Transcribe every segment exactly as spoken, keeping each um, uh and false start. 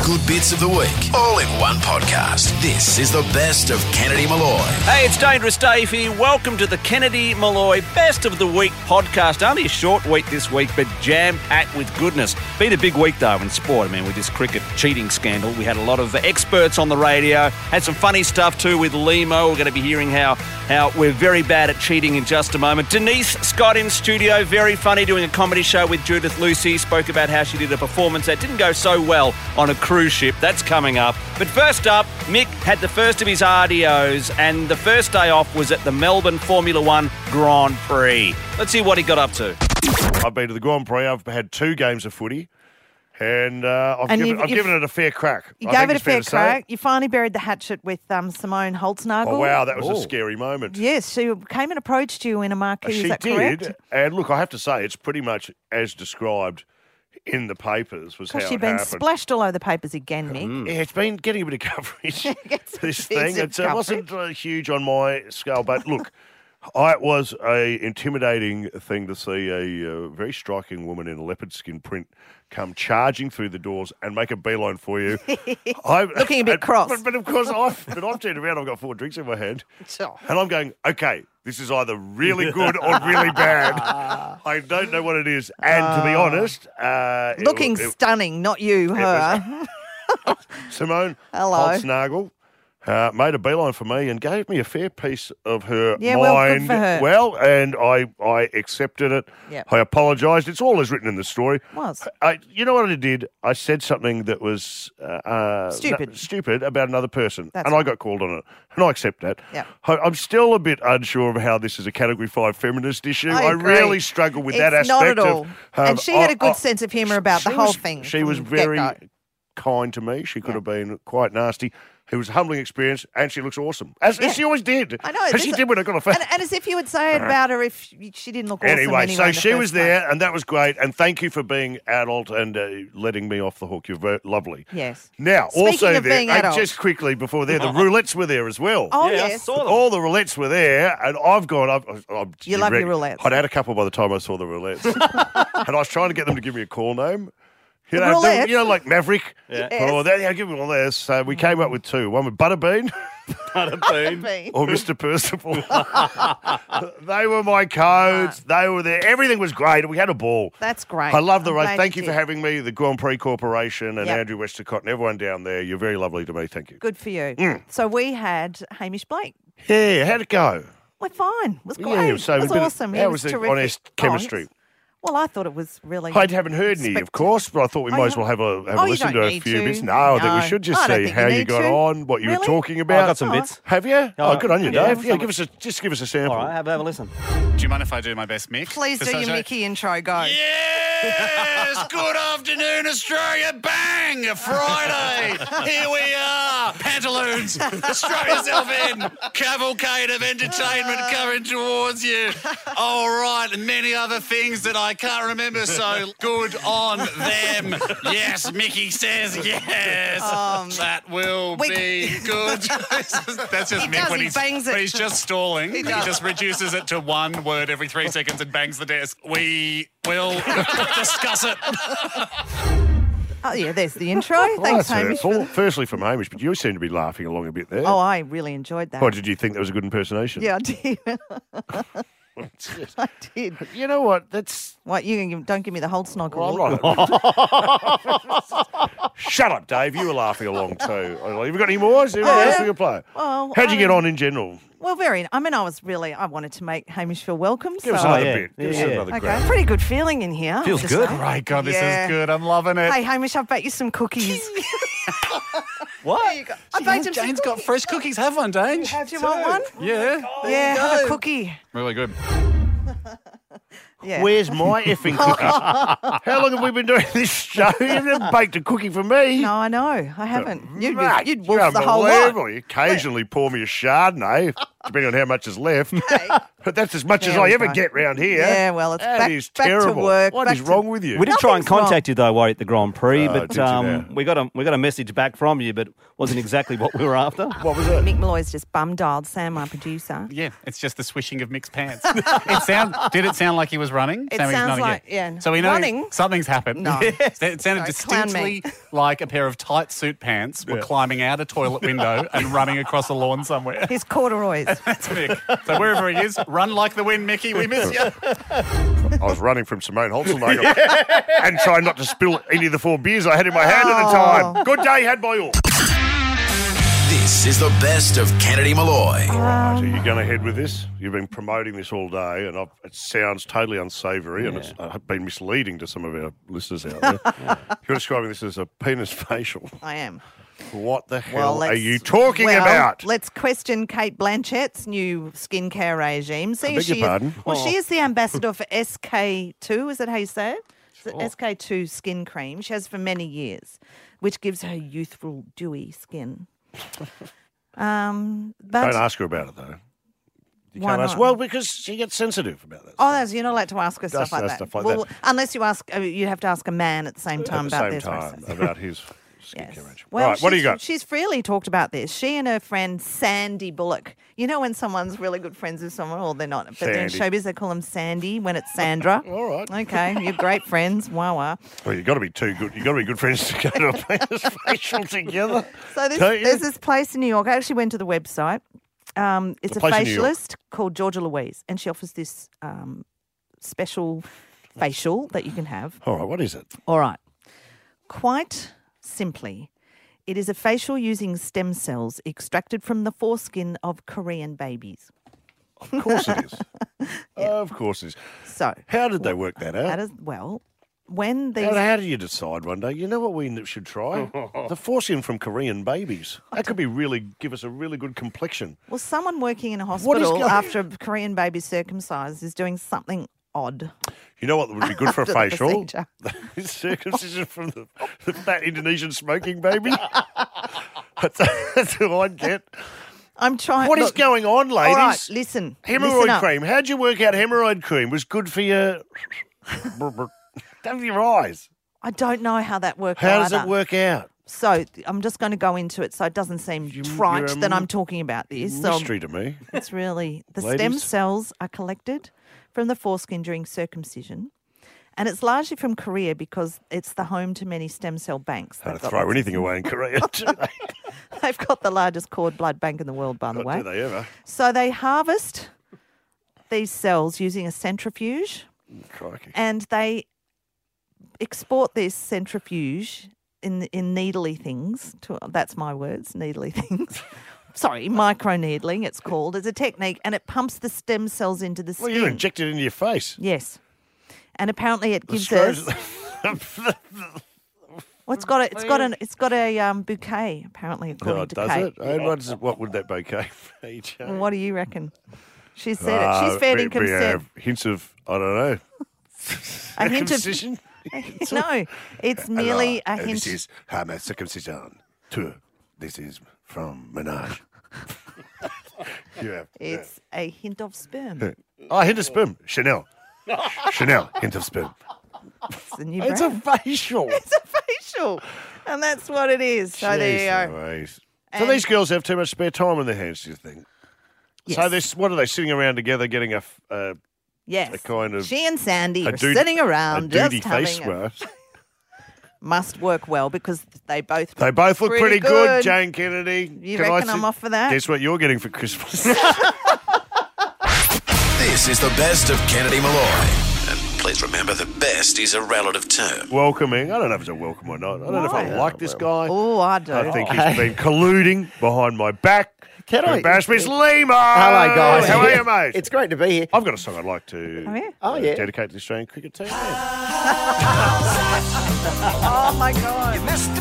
good bits of the week, all in one podcast. This is the best of Kennedy Malloy. Hey, it's Dangerous Dave here. Welcome to the Kennedy Malloy Best of the Week podcast. Only a short week this week, but jam-packed with goodness. Been a big week, though, in sport. I mean, with this cricket cheating scandal, we had a lot of experts on the radio. Had some funny stuff, too, with Limo. We're going to be hearing how, how we're very bad at cheating in just a moment. Denise Scott in studio, very funny, doing a comedy show with Judith Lucy. Spoke about how she did a performance that didn't go so well on a cruise ship. That's coming up. But first up, Mick had the first of his R D Os, and the first day off was at the Melbourne Formula One Grand Prix. Let's see what he got up to. I've been to the Grand Prix. I've had two games of footy, and uh, I've, And given, you've- I've you've- given it a fair crack. You I gave think it a it's fair fair to say. crack. You finally buried the hatchet with um, Simone Holtznagel. Oh, wow, that was Ooh. a scary moment. Yes, she came and approached you in a marquee. she Is that did, correct? and look, I have to say, it's pretty much as described in the papers was Because how you've it been happened. splashed all over the papers again, Mick. Yeah, it's been getting a bit of coverage, Gets this bits thing. of It's, it wasn't uh, huge on my scale, but look, I, it was a intimidating thing to see a uh, very striking woman in a leopard skin print come charging through the doors and make a beeline for you. I, Looking a bit and- cross. But, but of course, I've, but I've turned around, I've got four drinks in my hand, and I'm going, okay, this is either really good or really bad. I don't know what it is. And to be honest... Uh, it- Looking it- stunning, not you, her. Simone Hello. Holtznagel uh, made a beeline for me and gave me a fair piece of her Yeah, well, good mind. for her. Well, and I, I accepted it. Yep. I apologised. It's all as written in the story. Was. I, you know what I did? I said something that was uh, uh, Stupid. no- stupid about another person, That's and I right. got called on it, and I accept that. Yep. I, I'm still a bit unsure of how this is a Category Five feminist issue. I agree. really struggle with that It's aspect. not at all. Of, um, And she had I- a good I- sense of humour about the she whole was- thing She from was very get-go. kind to me. She could Yeah. have been quite nasty. It was a humbling experience, and she looks awesome, as, as Yeah. she always did. I know. As this- she did when I got off. And, and as if you would say it about her if she didn't look awesome Anyway, anyway. so in the she first was place. there, and that was great. And thank you for being adult and uh, letting me off the hook. You're very lovely. Yes. Now, Speaking also of there, being uh, adult. just quickly before there, the roulettes were there as well. Oh, Yeah, I yes. saw them. All the roulettes were there, and I've gone. I've, I've, You love your roulettes. I'd had a couple by the time I saw the roulettes, and I was trying to get them to give me a call name. You The know, they- roulettes? you know, like Maverick. Yeah. Oh, they, yeah, give me one of those. So we came up with two. One with Butterbean Bean. or Mister Percival. They were my codes. They were there. Everything was great. We had a ball. That's great. I love the I'm race. glad Thank you you for did. having me, the Grand Prix Corporation and Yep. Andrew Westacott and everyone down there. You're very lovely to me. Thank you. Good for you. Mm. So we had Hamish Blake. Yeah, how'd it go? We're fine. It was great. Yeah, so it was a bit of- awesome. how He was was the terrific. honest Oh, chemistry? he was- well, I thought it was really. I haven't heard any, of Spect- course, but I thought we Oh, might you as well have a have Oh, a you listen don't to a need few to. bits. No, I think No. we should just I don't see think how you you need got to. on, what you Really? were talking I about. got some Oh. bits. Have you? Oh, Oh, good on you, yeah, Dave. Yeah, some- give us a just give us a sample. All right, have, have a listen. Do you mind if I do my best, Mick? Please Just do so- your Mickey intro. Go. Yes! Good afternoon, Australia. Bang! Friday. Here we are. Pantaloons. Strap yourself in. Cavalcade of entertainment coming towards you. All right. And many other things that I can't remember. So good on them. Yes, Mickey says yes. Um, that will we- be good. That's just He Mick does, when he he's, bangs it. when he's just stalling. He, does. just reduces it to one word every three seconds and bangs the desk. We will discuss it. Oh yeah, there's the intro. Well, Thanks, that's Hamish. for hurtful. the- Firstly from Hamish, but you seem to be laughing along a bit there. Oh, I really enjoyed that. Or did you think that was a good impersonation? Yeah, I did. I did. You know what? That's What you can give, don't give me the whole snog. well, I'm not. Shut up, Dave. You were laughing along too. Have you got any more? Is there anything else we can play? Well, How'd you I get mean- on in general? Well, very. I mean, I was really. I wanted to make Hamish feel welcome. Give us so- another yeah. bit. Give us Yeah. another Okay, grab. pretty good feeling in here. I Feels have to good. say. Right, God, this Yeah. is good. I'm loving it. Hey, Hamish, I've baked you some cookies. What? There you go. I baked him some Dane's got cookies. fresh cookies. Have one, Dane. Do you want one? Yeah. Yeah, have a cookie. Really good. Yeah. Where's my effing cookies? How long have we been doing this show? You haven't baked a cookie for me. No, I know. I haven't. You'd, Mate, you'd you're wolf the whole lot. unbelievable. You occasionally pour me a Chardonnay. depending on how much is left. But that's as much as There I we ever go. get round here. Yeah, well, it's That back- is back to terrible. work, What back is to- wrong with you? We did try and Nothing's wrong. contact you though, Warrie, at the Grand Prix, Oh, but did you um, now? we got a we got a message back from you, but wasn't exactly what we were after. What was it? Mick Malloy's just bum dialed Sam, our producer. Yeah, it's just the swishing of Mick's pants. It sound, did it sound like he was running? It Sammy was sounds nodding, like- yeah. So we know Running? something's happened. No. It sounded Sorry, clown distinctly me. like a pair of tight suit pants were Yeah. climbing out a toilet window and running across a lawn somewhere. His corduroys. That's Mick. So wherever he is, run like the wind, Mickey. We miss you. I was running from Simone Holzenegger and trying not to spill any of the four beers I had in my hand at the time. Good day, had by all. This is the best of Kennedy Malloy. Right, are you going ahead with this? You've been promoting this all day, and I've, it sounds totally unsavoury, and it's uh, been misleading to some of our listeners out there. You're describing this as a penis facial. I am. What the hell Well, are let's- you talking well, about? Let's question Kate Blanchett's new skincare regime. See I if beg she your pardon? Is, well, Oh. she is the ambassador for S K two. Is that how you say it? Is it S K two skin cream. She has for many years, which gives her youthful, dewy skin. Um, but Don't ask her about it, though. You Why can't ask. not? Well, because she gets sensitive about that. oh, that's, you're not allowed to ask her That's- stuff like that's that. stuff like well, that. unless you ask, uh, you have to ask a man at the same time at the about same this time process. about his skincare Yes. regime. Well, right, what do you she's- got? She's freely talked about this. She and her friend Sandy Bullock. You know when someone's really good friends with someone, or they're not, but they're in Sandy. showbiz, they call them Sandy when it's Sandra. All right. Okay, you're great friends. Wow, wow. Well, you've got to be too good. You've got to be good friends to go to a penis facial together. So this, Don't you? there's this place in New York. I actually went to the website. Um, it's The a place in New York. facialist called Georgia Louise, and she offers this um, special facial that you can have. All right, what is it? All right. Quite simply, it is a facial using stem cells extracted from the foreskin of Korean babies. Of course it is. Of course it is. So, How did they work that out? that is, well, when these. How, how did you decide one day? You know what we should try? The foreskin from Korean babies. That could be really give us a really good complexion. Well, someone working in a What is hospital going- after a Korean baby circumcised is doing something odd. You know what would be good for a After the facial? procedure. Circumcision from the, the fat Indonesian smoking baby. that's, that's who I'd get. I'm trying. What is look, going on, ladies? All right, listen. listen Hemorrhoid up. cream. How'd you work out hemorrhoid cream was good for your... Don't your eyes. I don't know how that works. How does either. it work out? So I'm just going to go into it so it doesn't seem You- trite you're a that m- I'm talking about this. So Mystery to me. it's really the stem Ladies? cells are collected from the foreskin during circumcision, and it's largely from Korea because it's the home to many stem cell banks. How to They've got throw lots of anything them. away in Korea, do they? They've got the largest cord blood bank in the world, by the God, way. do they ever? So they harvest these cells using a centrifuge, Crikey. and they export this centrifuge in in needly things. To, that's my words, needly things. Sorry, micro needling. It's called. It's a technique, and it pumps the stem cells into the Well, skin. you inject it into your face. Yes, and apparently it The gives stros- us. Well, it's got a, it's got an, it's got a um, bouquet. Apparently, according Oh, to does Kate. it? And what, is it? What would that bouquet be, Jane? Well, what do you reckon? She said it. Uh, She's fair be- income be, said. uh, hints of, I don't know. A hint of- circumcision? No, it's merely a Hello, hint. This is Hammer circumcision. Two. This is from Menage. you have. It's a hint of sperm. Oh, hint of sperm. Chanel. Chanel. Hint of sperm. It's a new It's brand. a facial. It's a facial, and that's what it is. So there you go. Jeez, So And- these girls have too much spare time on their hands, do you think? Yes. So this, what are they sitting around together getting a, f- uh, Yes. a kind of She and Sandy a are dude- sitting a around duty just face having a, mask? must work well because they both They both look pretty, pretty good. good. Jane Kennedy. You Can I reckon sit- I'm off for that? Guess what you're getting for Christmas? This is the best of Kennedy Malloy. And please remember the best is a relative term. Welcoming. I don't know if it's a welcome or not. I don't know if I Why? like this guy. Oh, I do. I think he's been colluding behind my back. Can to I- embarrass Miss Lima. Hello, guys. How are you, mate? It's great to be here. I've got a song I'd like to Oh, yeah? Oh, uh, yeah. dedicate to the Australian cricket team. Oh my God.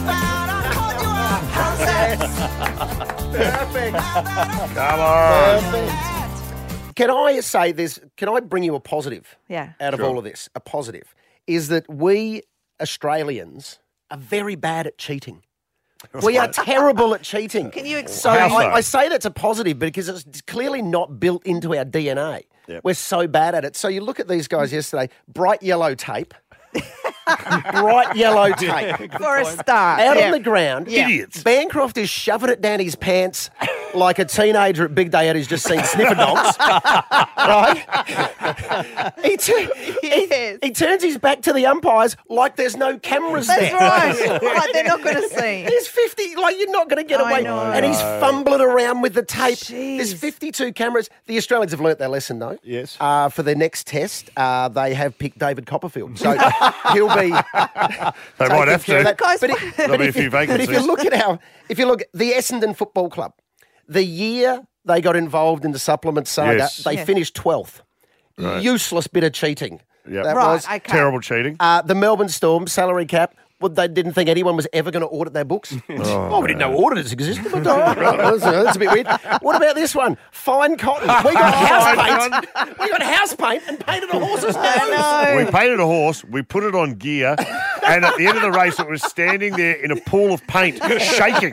Perfect. Come on. Perfect. Can I say this? Can I bring you a positive Yeah. out of Sure. all of this? A positive is that we Australians are very bad at cheating. We are terrible at cheating. Can you So explain? How so? I, I say that's a positive because it's clearly not built into our D N A. Yep. We're so bad at it. So you look at these guys yesterday, bright yellow tape. Bright yellow tape. For a start. Out yeah. on the ground. Yeah. Idiots. Bancroft is shoving it down his pants like a teenager at Big Day Out who's just seen sniffer dogs. Right? He, tu- Yes. he, he turns his back to the umpires like there's no cameras That's there. right. Like they're not going to see. There's fifty, like you're not going to get I away. know. And he's fumbling around with the tape. Jeez. There's fifty-two cameras. The Australians have learnt their lesson, though. Yes. Uh, for their next test, uh, they have picked David Copperfield. So he'll be. They might taking have care of to. that. Guys, But, it, There'll but be a if few you, but if you vacancies. look at how, if you look at the Essendon Football Club, the year they got involved in the supplement saga, Yes. they Yeah. finished twelfth. Useless bit of cheating. Yep. That Right, was. okay. Terrible cheating. Uh, the Melbourne Storm salary cap. Well, they didn't think anyone was ever going to audit their books. Oh, we didn't know auditors existed. But, oh, right, that's, that's a bit weird. What about this one? Fine cotton. We got house paint. We got house paint and painted a horse's nose. I We know. painted a horse, we put it on gear, and at the end of the race, it was standing there in a pool of paint, shaking,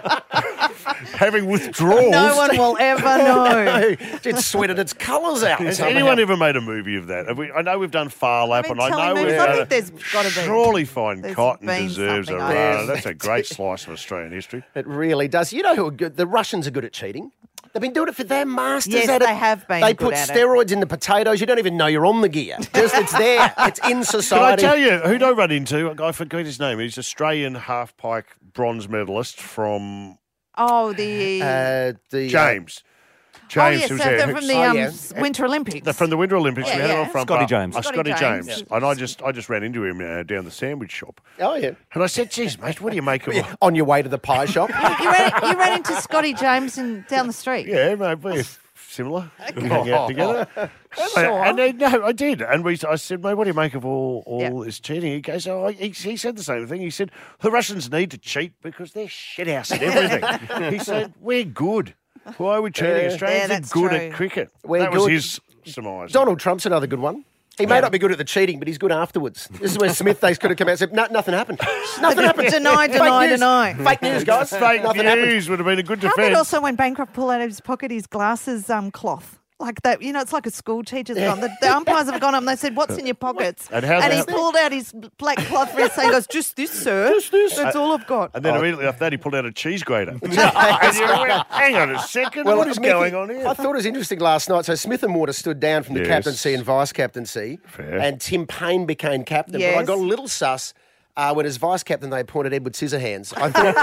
having withdrawals. No one will ever know. It sweated its colours out. Has somehow. anyone ever made a movie of that? Have we, I know we've done Far Lap, I mean, and I know telling we've me, I done think there's gotta be. Surely Fine There's Cotton been deserves a something run. like That's a great slice of Australian history. It really does. You know who are good? The Russians are good at cheating. They've been doing it for their masters. Yes, at it. they have been They good put at it. steroids in the potatoes. You don't even know you're on the gear. Just it's there. It's in Can I society. tell you who I run into? I forget his name. He's Australian half-pike bronze medalist from Oh, the. Uh, the, James. oh, James, yes, who's uh, there. the- from the Oh, um, yeah. s- Winter Olympics. The- from the Winter Olympics, Yeah, we had yeah. him on front Scotty bar. James. Uh, Scotty Scotty James. James. And I just I just ran into him uh, down the sandwich shop. Oh, yeah. And I said, geez, mate, what do you make of it? On your way to the pie shop. you, ran, you ran into Scotty James in, down the street. Yeah, mate, we're similar. We hang out together. And, and, uh, no, I did. And we, I said, mate, what do you make of all, all Yeah. this cheating? He goes, oh, he, he said the same thing. He said, the Russians need to cheat because they're shithouse at everything. He said, we're good. Why are we cheating? Yeah. Australians Yeah, are that's good true. at cricket. We're that was good. his surmise. Donald Trump's another good one. He may not be good at the cheating, but he's good afterwards. This is where Smith, they could have come out and said, no, nothing happened. Nothing happened. Deny, Fake deny, news. deny. Fake news, guys. Fake nothing happened. news would have been a good How about defence. also when Bancroft pulled out of his pocket his glasses um, cloth? Like that, you know, it's like a school teacher's gone. The, the umpires have gone up and they said, what's in your pockets? And how's he that- pulled out his black cloth vest and goes, just this, sir. Just this. That's all I've got. And then immediately after that, he pulled out a cheese grater. and you went, hang on a second, what is Mickey, going on here? I thought it was interesting last night. So Smith and Water stood down from the Yes. captaincy and vice captaincy, Fair. and Tim Payne became captain. But I Yes. got a little sus uh, when as vice captain they appointed Edward Scissorhands. I thought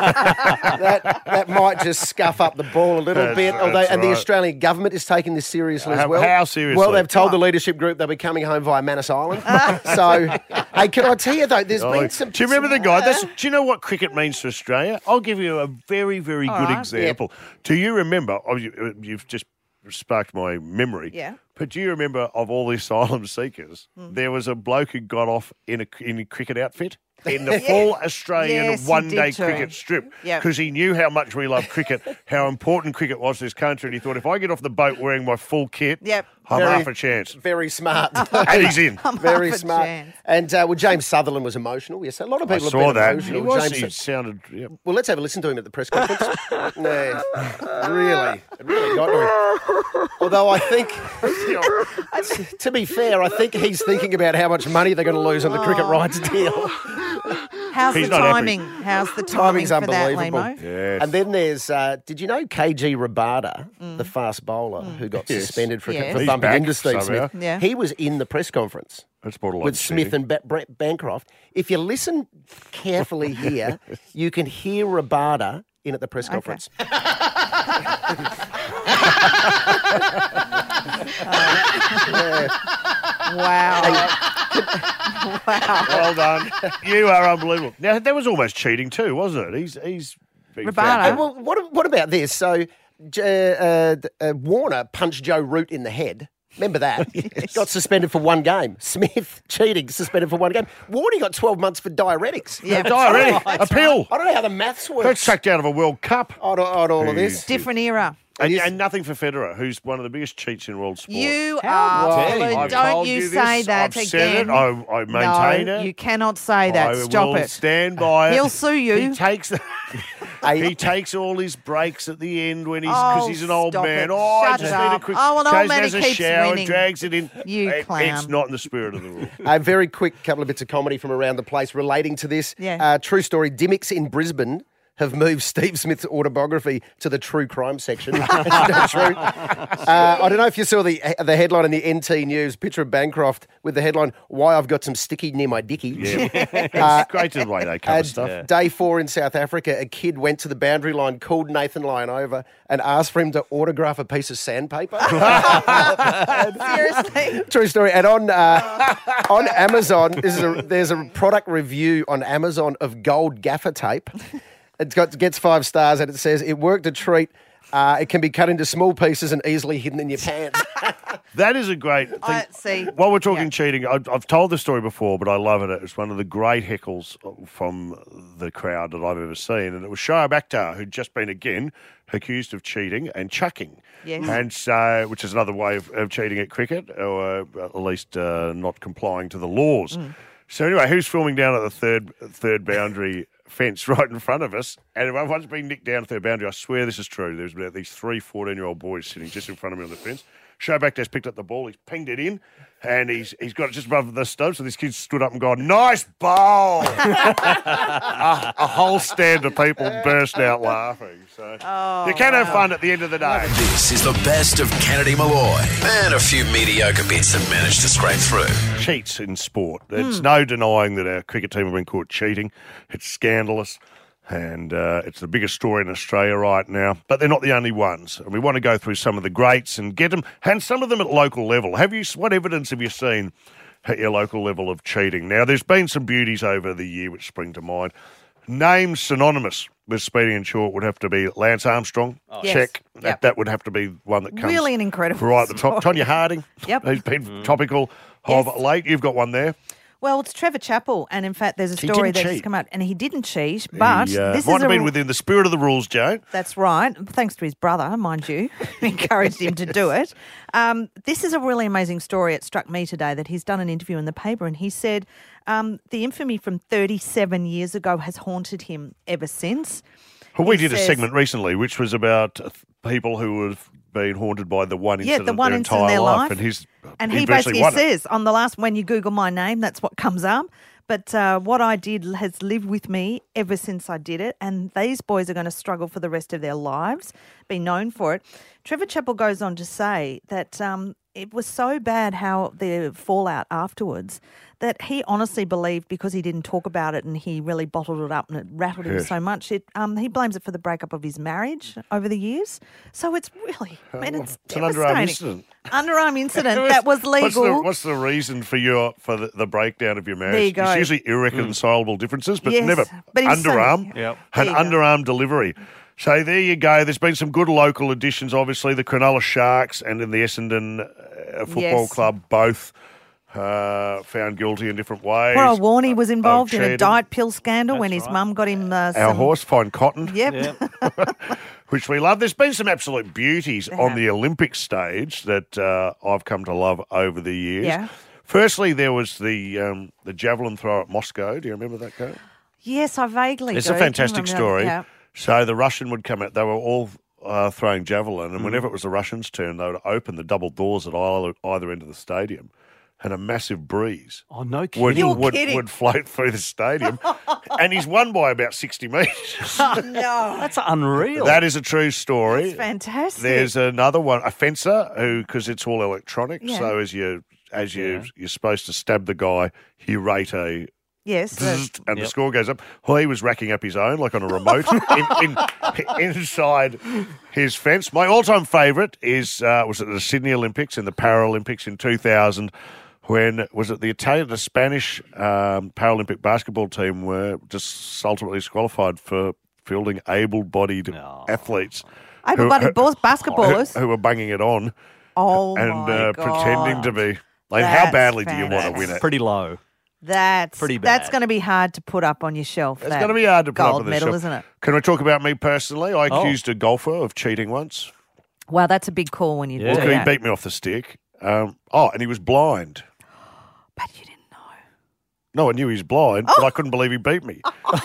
that that might just scuff up the ball a little That's- bit. Although, that's and the right. Australian government is taking this seriously as How- well. how seriously? Well, they've told the leadership group they'll be coming home via Manus Island. So, hey, can I tell you though? There's Oh, been some. do you remember the guy? That's, do you know what cricket means to Australia? I'll give you a very, very good right. example. Do you remember? Oh, you, you've just sparked my memory. Yeah. But do you remember of all the asylum seekers? There was a bloke who got off in a in a cricket outfit. In the full Australian Yes, he one-day did too. cricket strip, Yep. because he knew how much we love cricket, how important cricket was to this country, and he thought, if I get off the boat wearing my full kit, Yep. I'm Very- half a chance. Very smart. And he's in. Very Half a smart. chance. And uh, well, James Sutherland was emotional. Yes, a lot of I people saw have been that. emotional. He was. James, He sounded. Yeah. well, let's have a listen to him at the press conference. No, really, it really got to him. Although I think, to be fair, I think he's thinking about how much money they're going to lose on the cricket rights deal. How's He's the not happy. timing? How's the timing Timing's for that, unbelievable. Lemo? Yes. And then there's, uh, did you know K G Rabada, the fast bowler who got Yes. suspended for, Yes. for He's bumping back into Steve somehow. Smith? Yeah. He was in the press conference That's borderline with Smith cheating. and ba- Bra- Bancroft. If you listen carefully here, you can hear Rabada in at the press conference. Wow. wow. Well done. You are unbelievable. Now that was almost cheating too, wasn't it? He's he's been Rabada. found Uh, out. well, what, what about this? So, J- uh, uh, Warner punched Joe Root in the head. Remember that? Got suspended for one game. Smith cheating, suspended for one game. Warner got twelve months for diuretics. Yeah. Diuretic, a pill. I don't know how the maths work That's tracked out of a World Cup. on, on all of this. Different era. And, is- and nothing for Federer, who's one of the biggest cheats in world sport. You How are. dare you. Full of- I've Don't told you you say this, that I've again. said it, I, I maintain no, it. you cannot say that. I Stop will it. stand by it. He'll sue you. He takes the, Hey. he takes all his breaks at the end when he's because Oh, he's an old stop man. it. Oh, I Shut just it need a up. quick. Oh, an old goes man and who has a keeps shower, winning. drags it in. You It- clown. It's not in the spirit of the rule. A very quick couple of bits of comedy from around the place relating to this. Yeah. Uh, true story. Dimmicks in Brisbane have moved Steve Smith's autobiography to the true crime section. It's not true. Uh, I don't know if you saw the the headline in the N T News, picture of Bancroft with the headline, "Why I've Got Some Sticky Near My Dicky." Yeah. It's great to the way they cover And stuff. Day four in South Africa, a kid went to the boundary line, called Nathan Lyon over and asked for him to autograph a piece of sandpaper. Seriously. True story. And on uh, on Amazon, this is a, there's a product review on Amazon of gold gaffer tape. It's got gets five stars, and it says it worked a treat. Uh, it can be cut into small pieces and easily hidden in your pants. That is a great thing. I see. While we're talking Yeah. cheating, I've, I've told this story before, but I love it. It's one of the great heckles from the crowd that I've ever seen. And it was Shoaib Akhtar, who'd just been, again, accused of cheating and chucking. Yes. And so, which is another way of, of cheating at cricket, or at least uh, not complying to the laws. Mm. So anyway, who's filming down at the third third boundary fence right in front of us? And everyone's been nicked down at third boundary. I swear this is true. There's about these three fourteen-year-old boys sitting just in front of me on the fence. Shoaib Akhtar's picked up the ball. He's pinged it in, and he's he's got it just above the stump. So this kid stood up and gone, "Nice bowl!" a, a whole stand of people burst out laughing. So you can have fun at the end of the day. This is the best of Kennedy Malloy and a few mediocre bits that managed to scrape through. Cheats in sport. There's no denying that our cricket team have been caught cheating. It's scandalous. And uh, it's the biggest story in Australia right now. But they're not the only ones. And we want to go through some of the greats and get them, and some of them at local level. Have you? What evidence have you seen at your local level of cheating? Now, there's been some beauties over the year which spring to mind. Names synonymous with speeding and short would have to be Lance Armstrong. Yes. Check. That, Yep. that would have to be one that comes Really an incredible right at the top. story. Tonya Harding. Yep. Who's been topical Yes. of late. You've got one there. Well, it's Trevor Chappell, and in fact, there's a He story didn't that's cheat. come out, and he didn't cheat, but He, uh, this might is have a, been within the spirit of the rules, Joe. That's right. Thanks to his brother, mind you, who encouraged him to do it. Um, this is a really amazing story. It struck me today that he's done an interview in the paper, and he said um, the infamy from thirty-seven years ago has haunted him ever since. Well, we He did a says- segment recently which was about uh, people who have been haunted by the one Yeah, incident the one their incident in entire their life. and he's And he he virtually basically won it. says on the last, when you Google my name, that's what comes up. But uh, what I did has lived with me ever since I did it. And these boys are going to struggle for the rest of their lives, be known for it. Trevor Chappell goes on to say that um, it was so bad how the fallout afterwards that he honestly believed because he didn't talk about it and he really bottled it up and it rattled him Yes. so much. It um, he blames it for the breakup of his marriage over the years. So it's really, I mean, it's, It's an underarm devastating. incident. Underarm incident that was What's the, legal. what's the reason for your for the, the breakdown of your marriage? There you go. It's usually irreconcilable differences, but Yes, never but he was saying- underarm. Yep. An There you go. underarm delivery. So there you go. There's been some good local additions, obviously. The Cronulla Sharks and in the Essendon uh, Football Yes. Club both uh, found guilty in different ways. Poor old Warnie was of involved in a cheating. diet pill scandal when That's his right. mum got him uh, Our some... horse, Fine Cotton. Yep. Which we love. There's been some absolute beauties There on have. the Olympic stage that uh, I've come to love over the years. Yeah. Firstly, there was the um, the javelin throw at Moscow. Do you remember that go? Yes, I vaguely It's do. a Can fantastic remember that. story. Yeah. So the Russian would come out. They were all uh, throwing javelin, Mm. and whenever it was the Russians' turn, they would open the double doors at either, either end of the stadium, and a massive breeze Oh, no would, kidding. You're would, kidding. would float through the stadium. And he's won by about sixty metres. No, That's unreal. That is a true story. it's fantastic. There's another one, a fencer, who because it's all electronic. Yeah. So as you as you Yeah. you're supposed to stab the guy, you rate a yes. the- zzzt, and Yep. the score goes up. Well, he was racking up his own like on a remote in, in, inside his fence. My all-time favourite is uh, was at the Sydney Olympics and the Paralympics in two thousand. When was it the Italian, the Spanish um, Paralympic basketball team were just ultimately disqualified for fielding able-bodied No. athletes. Able-bodied who- balls- basketballers. who, who were banging it on oh, and my uh, God. pretending to be. Like, how That's badly do you want to fantastic. win it? Pretty low. That's, Pretty that's bad. going to be hard to put up on your shelf. It's that going to be hard to put gold up with medal, this. isn't it? Can we talk about me personally? I Oh. accused a golfer of cheating once. Wow, that's a big call when you Yeah. do Look, he that. beat me off the stick. Um, oh, and he was blind. But you didn't know. No, I knew he was blind, but I couldn't believe he beat me.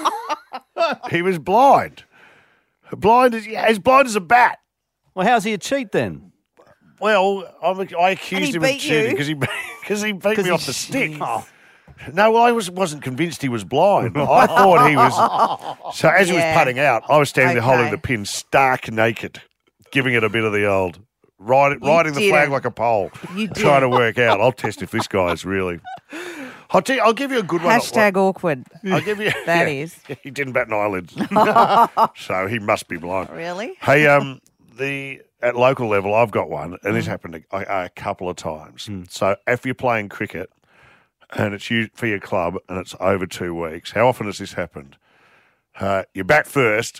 He was blind. Blind as, yeah, as blind as a bat. Well, how's he a cheat then? Well, I'm, I And accused he him of beat cheating you? because he because he beat me he- off the stick. No, well, I was wasn't convinced he was blind. I thought he was. So as he was Yeah. putting out, I was standing there holding Okay. the pin, stark naked, giving it a bit of the old riding, You riding the flag didn't. like a pole, You trying to didn't. work out. I'll test if this guy's really. I'll tell you, I'll give you a good one. Hashtag awkward. I'll give you That yeah, is. He didn't bat an eyelid, so he must be blind. Really? Hey, um, the at local level, I've got one, and this happened a, a, a couple of times. So if you're playing cricket and it's you, for your club and it's over two weeks, how often has this happened? Uh, you bat first,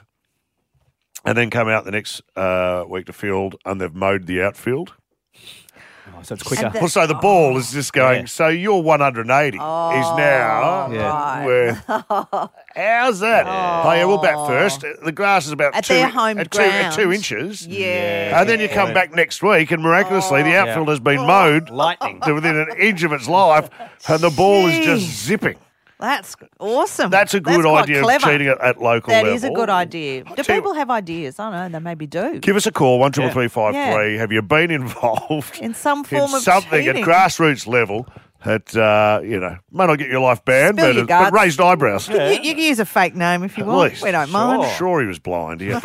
and then come out the next uh, week to field, and they've mowed the outfield. Oh, so it's quicker. And the- Well, so the ball is just going. Yeah. So your one hundred eighty is now. Yeah. Where, how's that? Oh. yeah, we'll bat first. The grass is about At two, their home at two, at ground. two inches. Yeah. And then you come back next week, and miraculously, the outfield has been mowed Lightning. to within an inch of its life, and the ball is just Jeez. zipping. That's awesome. That's a good quite idea clever. of cheating at, at local That level. is a good idea. Do tell you people have ideas? I don't know. They maybe do. Give us a call, one triple three five three. Yeah. Have you been involved In some form in of something cheating? at grassroots level that, uh, you know, may not get your life banned, Spill but, your but guts. raised eyebrows. You, you can use a fake name if you At want. least. We don't mind. I'm sure he was blind. Yeah.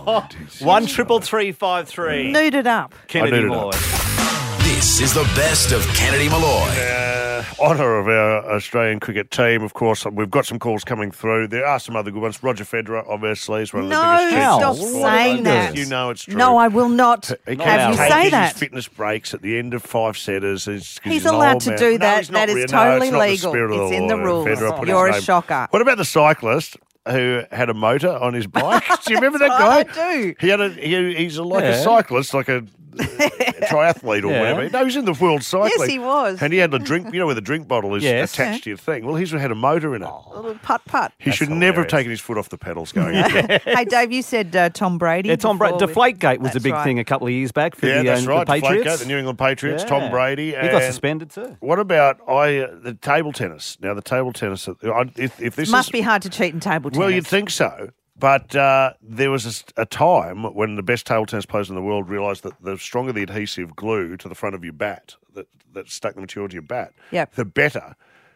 One triple three five three. Nude it up. Kennedy I knew Malloy. This is the best of Kennedy Malloy. Uh, honour of our Australian cricket team, of course. We've got some calls coming through. There are some other good ones. Roger Federer, obviously, is one of the No, biggest cheats. stop in saying sport. that. You know it's true. No, I will not He Not can't have you allowed. take say his that. fitness breaks at the end of five setters. He's, 'cause He's an allowed old to man. do No, that. he's not That is really. totally no, it's not the legal. spirit of It's the in the law. rules. Federer put his You're a name- shocker. What about the cyclist who had a motor on his bike? Do you remember that That's guy? what I do. He had a. He, he's a, like a Yeah. cyclist, like a. triathlete or Yeah. whatever. No, he's in the world cycling. Yes, he was. And he had a drink, you know, where the drink bottle is Yes. attached to your thing. Well, he's had a motor in it. A little putt putt. He should never have hilarious. taken his foot off the pedals going. Hey, Dave, you said uh, Tom Brady. Yeah, Tom Brady. before with- Deflategate was a That's big right. thing a couple of years back for Yeah, the, that's uh, right. the Patriots. Deflategate, the New England Patriots, Yeah. Tom Brady. He got and suspended too. What about I uh, the table tennis? Now, the table tennis, uh, I- if, if this Must is, be hard to cheat in table tennis. well, you'd think so. But uh, there was a, s- a time when the best table tennis players in the world realised that the stronger the adhesive glue to the front of your bat that, that stuck the material to your bat, Yep. the better.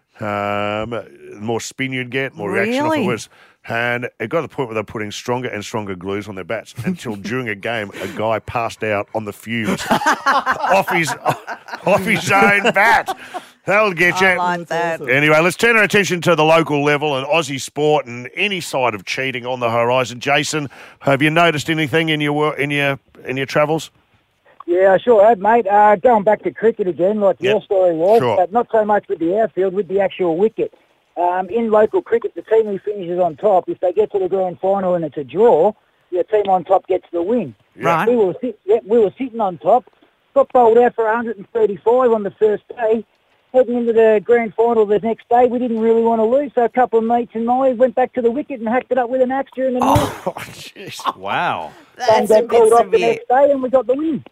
Um, the more spin you'd get, more reaction off Really? it was. And it got to the point where they're putting stronger and stronger glues on their bats until during a game, a guy passed out on the fumes off his off his own bat. That'll get you. I like that. Anyway, let's turn our attention to the local level and Aussie sport and any side of cheating on the horizon. Jason, have you noticed anything in your wor- in your in your travels? Yeah, I sure have, mate. Uh, going back to cricket again, like Yep. your story was, Sure. but not so much with the outfield, with the actual wicket. Um, in local cricket, the team who finishes on top, if they get to the grand final and it's a draw, the team on top gets the win. Right. We were sit- yeah, we were sitting on top, got bowled out for one hundred thirty-five on the first day. Heading into the grand final the next day, we didn't really want to lose, so a couple of mates and I went back to the wicket and hacked it up with an axe during the night. Oh, jeez. Wow. And That's a got bit called off the severe. next day and we got the win.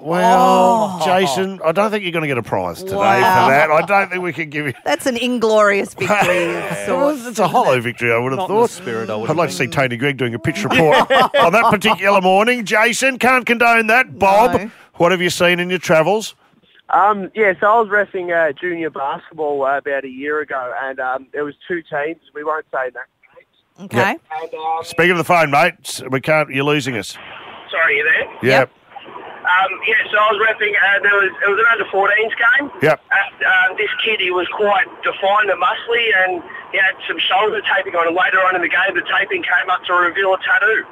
Well, Jason, I don't think you're going to get a prize today Wow. for that. I don't think we can give you. That's an inglorious victory of sorts. It's a hollow victory, I would have Not in the thought. spirit, I would I'd like to see Tony Gregg doing a pitch report on that particular morning. Jason, can't condone that. Bob, No. what have you seen in your travels? Um, yeah, so I was reffing uh, junior basketball uh, about a year ago, and um, there was two teams. We won't say names. Okay. And um, Speak of the phone, mate. We can't. You're losing us. sorry, you there? Yep. Um, yeah, so I was reffing. Uh, there was it was an under fourteens game. Yep. And, um, this kid, he was quite defined and muscly, and he had some shoulder taping on. And later on in the game, the taping came up to reveal a tattoo.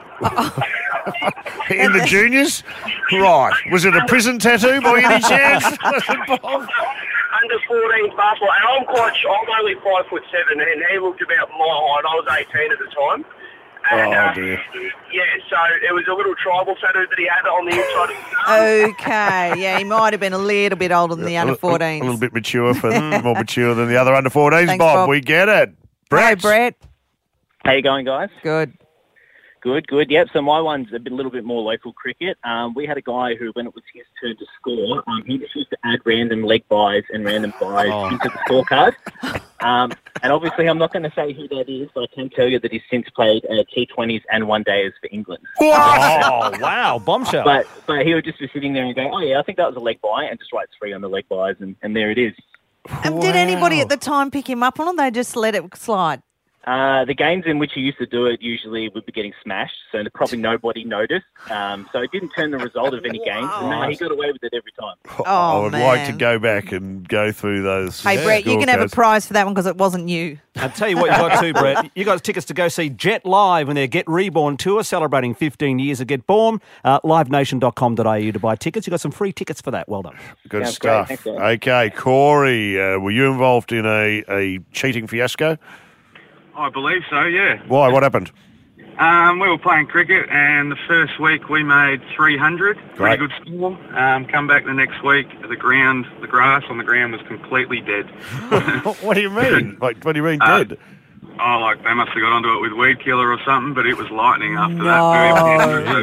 In the juniors? Right. Was it a prison tattoo by any chance? Under fourteens basketball, and I'm quite. sh- I'm only five foot seven, and he looked about my height. I was eighteen at the time. And, Oh, uh, dear. Yeah, so it was a little tribal tattoo that he had on the inside of his arm. Okay. Yeah, he might have been a little bit older than the under A, fourteens. little bit mature, for more mature than the other under fourteens. Thanks, Bob, Bob. we get it. Hey, Brett. Brett. How you going, guys? Good. Good, good. Yep. So my one's a bit, little bit more local cricket. Um, we had a guy who, when it was his turn to score, um, he just used to add random leg buys and random buys Oh. into the scorecard. Um, and obviously, I'm not going to say who that is, but I can tell you that he's since played uh, T twenties and one days for England. Oh, wow. Bombshell. But but he would just be sitting there and go, oh yeah, I think that was a leg buy, and just write three on the leg buys, and, and there it is. And did anybody at the time pick him up on it? They just let it slide. Uh, the games in which he used to do it usually would be getting smashed, so probably nobody noticed. Um, so it didn't turn the result of any games. And no, he got away with it every time. I Oh, would man. like to go back and go through those. Hey, Brett, you can have a scorecards. prize for that one because it wasn't you. I'll tell you what you got too, Brett. You got tickets to go see Jet Live and their Get Reborn tour celebrating fifteen years of Get Born. Uh, live nation dot com dot a u to buy tickets. You got some free tickets for that. Well done. Good Sounds stuff. great. Thanks, Okay, Corey, uh, were you involved in a, a cheating fiasco? I believe so, yeah. Why? What happened? Um, we were playing cricket, and the first week we made three hundred. Pretty Great. good score. Um, come back the next week, the ground, the grass on the ground was completely dead. What do you mean? Like, what do you mean Uh, dead? Oh, like they must have got onto it with weed killer or something, but it was lightning after No.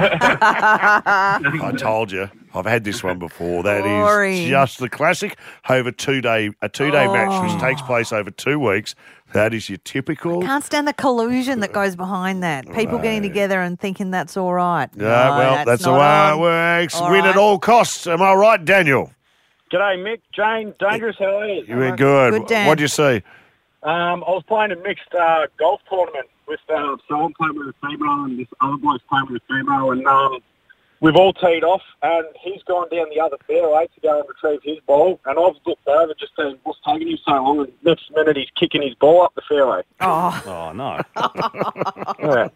that. Very I told you. I've had this one before. That Corey. is just the classic over two day a two day match which takes place over two weeks. That is your typical. Can't stand the collusion that goes behind that. People getting together and thinking that's all right. Yeah, No, well, that's, the not way on. it works. All Win right. at all costs. Am I right, Daniel? G'day, Mick, Jane, Dangerous, how are you? You were good. Good, Dan. What'd you see? Um, I was playing a mixed uh, golf tournament with uh, someone playing with a female and this other bloke's playing with a female, and um, we've all teed off, and he's gone down the other fairway to go and retrieve his ball, and I've looked over just saying, what's taking him so long, and next minute he's kicking his ball up the fairway. Oh, Oh, no. Yeah.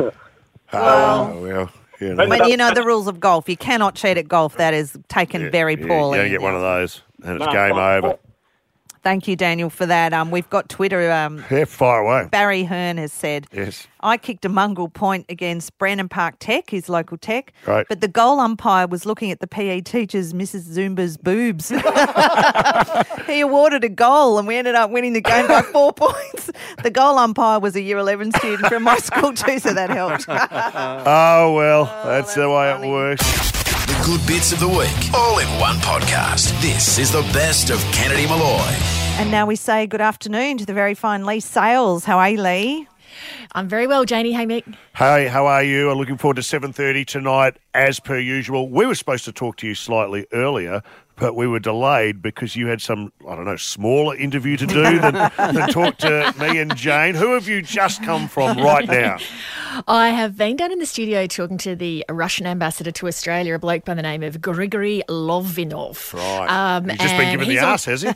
Oh, well, you know. when you know the rules of golf, you cannot cheat at golf. That is taken very Yeah, poorly. You don't get one of those, and it's No, game fine. over. Thank you, Daniel, for that. Um, we've got Twitter. Um, Yeah, fire away. Barry Hearn has said, Yes. I kicked a mongrel point against Brandon Park Tech, his local tech, Right. but the goal umpire was looking at the P E teacher's Missus Zumba's boobs. He awarded a goal and we ended up winning the game by four points. The goal umpire was a year eleven student from my school too, so that helped. Oh, well, that's, the way funny. it works. The good bits of the week, all in one podcast. This is the best of Kennedy Malloy. And now we say good afternoon to the very fine Lee Sales. How are you, Lee? I'm very well, Janie. Hey, Mick. Hey, how are you? I'm looking forward to seven thirty tonight, as per usual. We were supposed to talk to you slightly earlier, but we were delayed because you had some, I don't know, smaller interview to do than, than talk to me and Jane. Who have you just come from right now? I have been down in the studio talking to the Russian ambassador to Australia, a bloke by the name of Grigory Lovinov. Right. Um, He's just been and given the he's on- arse, has he?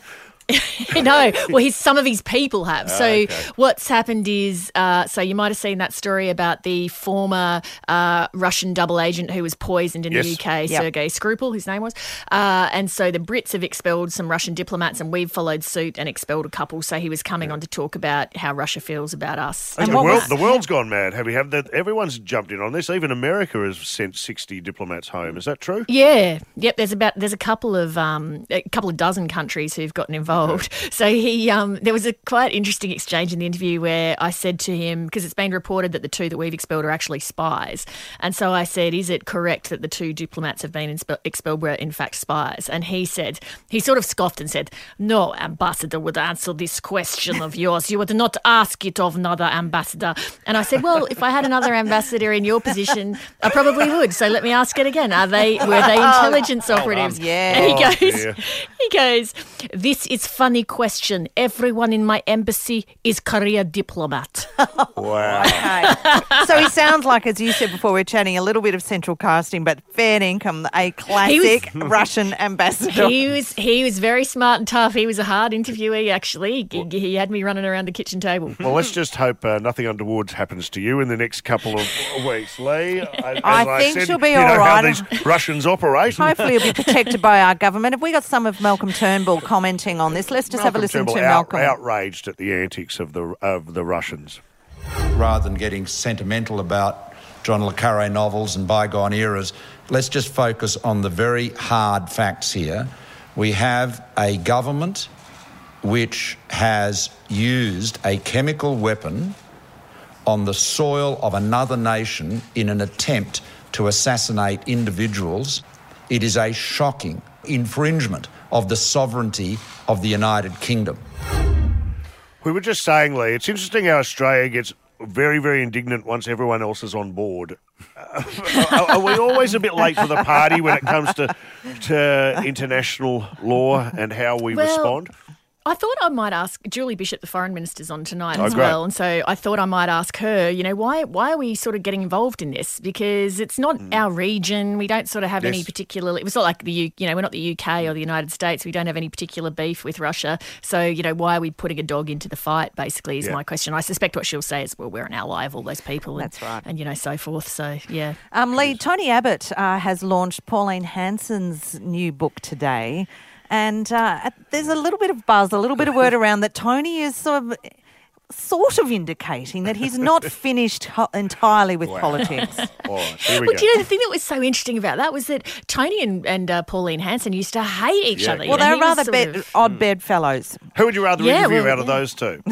No, well, his, some of his people have. So Oh, okay. what's happened is, uh, so you might have seen that story about the former uh, Russian double agent who was poisoned in Yes. the U K, Yep. Sergei Skripal, his name was. Uh, and so the Brits have expelled some Russian diplomats and we've followed suit and expelled a couple. So he was coming on to talk about how Russia feels about us. The, what world, was- the world's gone mad. Have you have that? Everyone's jumped in on this. Even America has sent sixty diplomats home. Is that true? Yeah, yep. There's about there's a couple of um a couple of dozen countries who've gotten involved. So he um there was a quite interesting exchange in the interview where I said to him, because it's been reported that the two that we've expelled are actually spies, and so I said, is it correct that the two diplomats have been inspe- expelled were in fact spies? And he said, he sort of scoffed and said, no ambassador would answer this question of yours. You would not ask it of another ambassador. And I said, well, if I had another ambassador in your position, I probably would. So let me ask it again. Are they were they intelligence operatives? Yeah. And he Oh, goes, dear. he goes, this is funny question. Everyone in my embassy is career diplomat. Wow. Okay. So he sounds like, as you said before, we're chatting a little bit of central casting, but fair income, a classic Russian ambassador. He was he was very smart and tough. He was a hard interviewee, actually. He, he had me running around the kitchen table. Well, let's just hope uh, nothing untoward happens to you in the next couple of weeks, Lee. As, as I think said, she'll be you know all how right. these Russians operate. Hopefully he'll be protected by our government. Have we got some of Malcolm Turnbull commenting on this? Let's just have a listen Turnbull to out- Malcolm. outraged at the antics of the of the Russians. Rather than getting sentimental about John le Carre novels and bygone eras, let's just focus on the very hard facts here. We have a government which has used a chemical weapon on the soil of another nation in an attempt to assassinate individuals, it is a shocking infringement of the sovereignty of the United Kingdom. We were just saying, Lee, it's interesting how Australia gets very, very indignant once everyone else is on board. Uh, are, are we always a bit late for the party when it comes to, to international law and how we Well, respond? I thought I might ask Julie Bishop, the foreign minister's on tonight Oh, as great. well, and so I thought I might ask her, you know, why why are we sort of getting involved in this? Because it's not our region. We don't sort of have any Yes. particular. It's not like the U, you know, we're not the U K or the United States. We don't have any particular beef with Russia. So you know, why are we putting a dog into the fight? Basically, is Yeah. my question. I suspect what she'll say is, well, we're an ally of all those people. And, That's right. and you know, so forth. So yeah. Um, Lee, Tony Abbott uh, has launched Pauline Hanson's new book today. And uh, there's a little bit of buzz, a little bit of word around that Tony is sort of, sort of indicating that he's not finished ho- entirely with Wow. politics. All right, here we Well, go. do you know the thing that was so interesting about that was that Tony and, and uh, Pauline Hanson used to hate each Yeah. other. Well, you know, they're he was rather sort bed- of- odd bedfellows. Who would you rather Yeah, interview well, out of yeah. those two?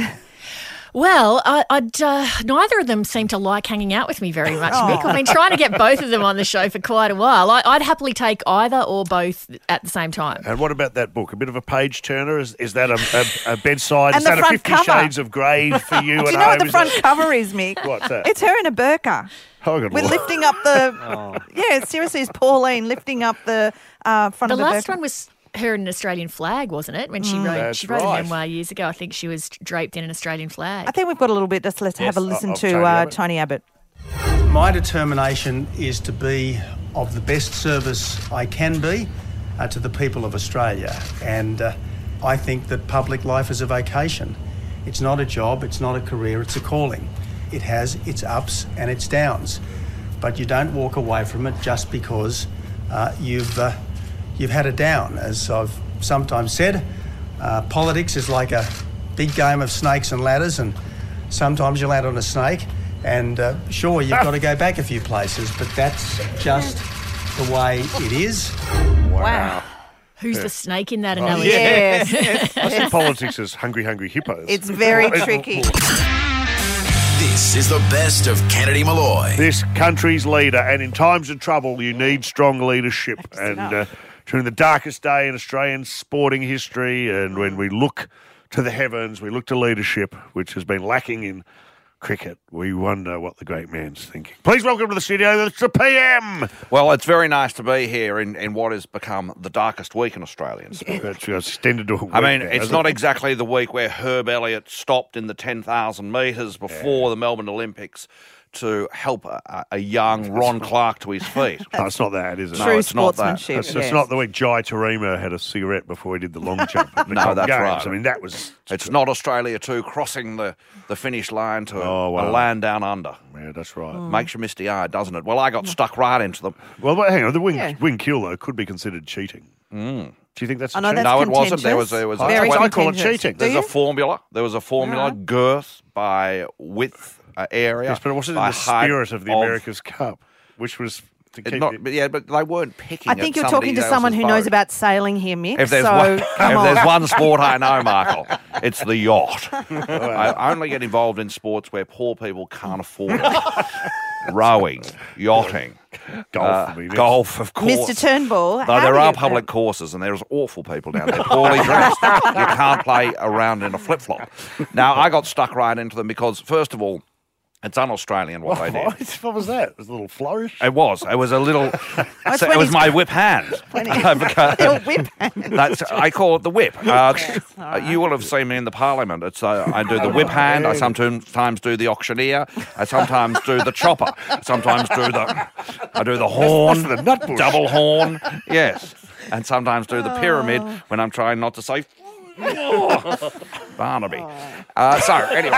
Well, I, I'd uh, neither of them seem to like hanging out with me very much, Mick. I've been trying to get both of them on the show for quite a while. I, I'd happily take either or both at the same time. And what about that book? A bit of a page turner? Is is that a, a, a bedside? And is the that a front Fifty cover. Shades of Grey for you? Do at you know what home? the Is front that- cover is, Mick? What's that? It's her in a burqa. Oh, good We're Lord. lifting up the... Yeah, seriously, it's Pauline lifting up the uh, front The of the last burqa. one was her in an Australian flag, wasn't it? When she Mm. wrote, That's she wrote right. a memoir years ago. I think she was draped in an Australian flag. I think we've got a little bit. Just let's Yes, have a listen of to Tony uh, Abbott. Tony Abbott. My determination is to be of the best service I can be uh, to the people of Australia. And uh, I think that public life is a vocation. It's not a job, it's not a career, it's a calling. It has its ups and its downs. But you don't walk away from it just because uh, you've, uh, you've had a down. As I've sometimes said, uh, politics is like a big game of snakes and ladders, and sometimes you land on a snake. And uh, sure, you've got to go back a few places, but that's just the way it is. Wow. Who's Yeah. the snake in that Oh, analogy? Yes. I see politics as hungry, hungry hippos. It's very tricky. This is the best of Kennedy Malloy. This country's leader, and in times of trouble, you need strong leadership. And uh, during the darkest day in Australian sporting history, and when we look to the heavens, we look to leadership, which has been lacking in cricket, we wonder what the great man's thinking. Please welcome to the studio, it's the P M. Well, it's very nice to be here in, in what has become the darkest week in Australian sport. That's extended to a week I mean, now, it's hasn't not it? exactly the week where Herb Elliott stopped in the ten thousand metres before the Melbourne Olympics to help a, a young Ron Clark to his feet. No, it's not that, is it? No, True it's not that. sportsmanship. It's, yes. it's not the week Jai Tarima had a cigarette before he did the long jump. At the No, Commonwealth that's Games. right. I mean, that was... It's not Australia too crossing the, the finish line to Oh, wow. a land down under. Yeah, that's right. Makes you misty-eyed, doesn't it? Well, I got stuck right into them. Well, but hang on, the wing, Yeah. wing kill, though, could be considered cheating. Mm. Do you think that's I a know cheat? that's No, it wasn't. There was, contentious. there was I, Very I call it contentious. cheating. Do There's you? a formula. There was a formula, Alright. girth by width uh, area. Yes, but it wasn't in by the height spirit of the America's Cup, which was to It keep not, it- but yeah, but they weren't picking. I think at you're talking to somebody someone else's who knows boat. about sailing here, Mick. If there's so, one, if come on. there's one sport I know, Michael, it's the yacht. I only get involved in sports where poor people can't afford it. Rowing, yachting, Golf, uh, I mean, yes. golf, of course. Mister Turnbull, Though how there do are you- public courses, and there's awful people down there, poorly dressed. You can't play around in a flip flop. Now I got stuck right into them because, first of all, it's un-Australian what they did. What? What was that? It was a little flourish? It was. It was a little. That's so when it was he's- my whip hand. Little whip hand. That's, I call it the whip. Uh, You will have seen me in the Parliament. It's uh, I do the whip hand. I sometimes do the auctioneer. I sometimes do the chopper. I sometimes do the. I do the horn, That's the nut bush. double horn. Yes, and sometimes do the pyramid when I'm trying not to say. Barnaby. Uh, so anyway,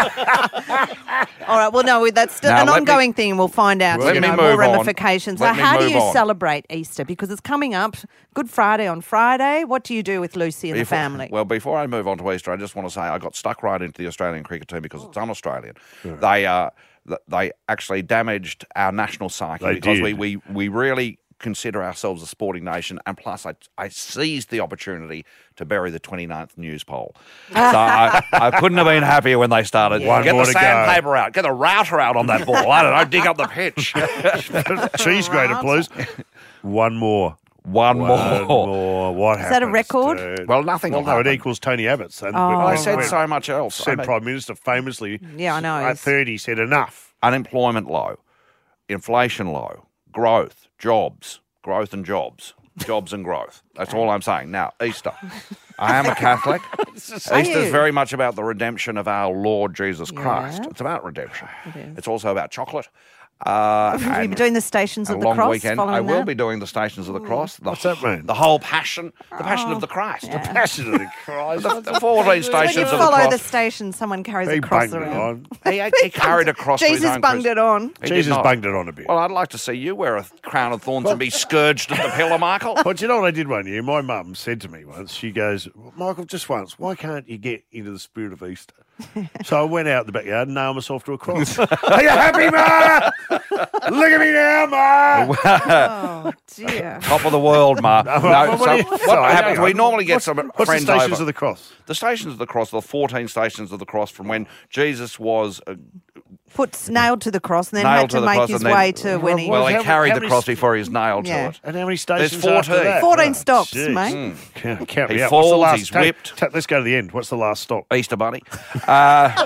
All right. Well, no, that's still Now, an let me- ongoing thing. We'll find out Let you me know, more move on. ramifications. Let so, me how do move you on. celebrate Easter? Because it's coming up. Good Friday on Friday. What do you do with Lucy and Before- the family? Well, before I move on to Easter, I just want to say I got stuck right into the Australian cricket team because it's un-Australian. They uh, th- they actually damaged our national psyche They because did. we, we we really consider ourselves a sporting nation, and plus I, I seized the opportunity to bury the twenty-ninth news poll. So I, I couldn't have been happier when they started. One Get more the to go. sandpaper out. Get the router out on that ball. I don't know, dig up the pitch. Cheese grater, please. One more. One, One more. more. What Is happens? that a record? to- Well, nothing Well, will no, it happen. equals Tony Abbott's. And Oh. when- I when- said when- so much else. I Said mean, Prime Minister famously Yeah, I know. at He's- thirty said enough. unemployment low, inflation low, growth, jobs, growth and jobs, jobs and growth. That's all I'm saying. Now, Easter. I am a Catholic. Are Easter's you? very much about the redemption of our Lord Jesus Christ. Yeah. It's about redemption. It is. It's also about chocolate. Uh, Will you be and doing the Stations a of the long Cross weekend. following I will that? be doing the Stations of the Cross. The, What's that mean? The whole passion, the passion of the Christ. yeah. The Passion of the Christ. The, the fourteen When you Stations of the follow the Cross. station, someone carries He a cross banged it around. on. He, he carried a cross to his Jesus own bunged Christ- it on. He did Jesus not. banged it on a bit. Well, I'd like to see you wear a crown of thorns and be scourged at the pillar, Michael. But you know what I did one year? My mum said to me once, she goes, Michael, just once, why can't you get into the spirit of Easter? So I went out in the backyard and nailed myself to a cross. Are you happy, Ma? Look at me now, Ma. Oh, dear. Top of the world, Mark. No, what so do you- what sorry, happens? hang We on. normally get What's- some What's the friends Stations over. of the Cross? The Stations of the Cross, the fourteen Stations of the Cross, from when Jesus was uh, Put nailed to the cross and then nailed had to to, the make cross. his and then, way to when he... Well, he How- carried how the many cross st- before he was nailed Yeah. to it. And how many There's stations after fourteen. that? fourteen Oh, stops, jeez. mate. Mm. Count, count He me out. What's the falls, last? he's ta- whipped. ta- let's go to the end. What's the last stop? Easter Bunny. Uh,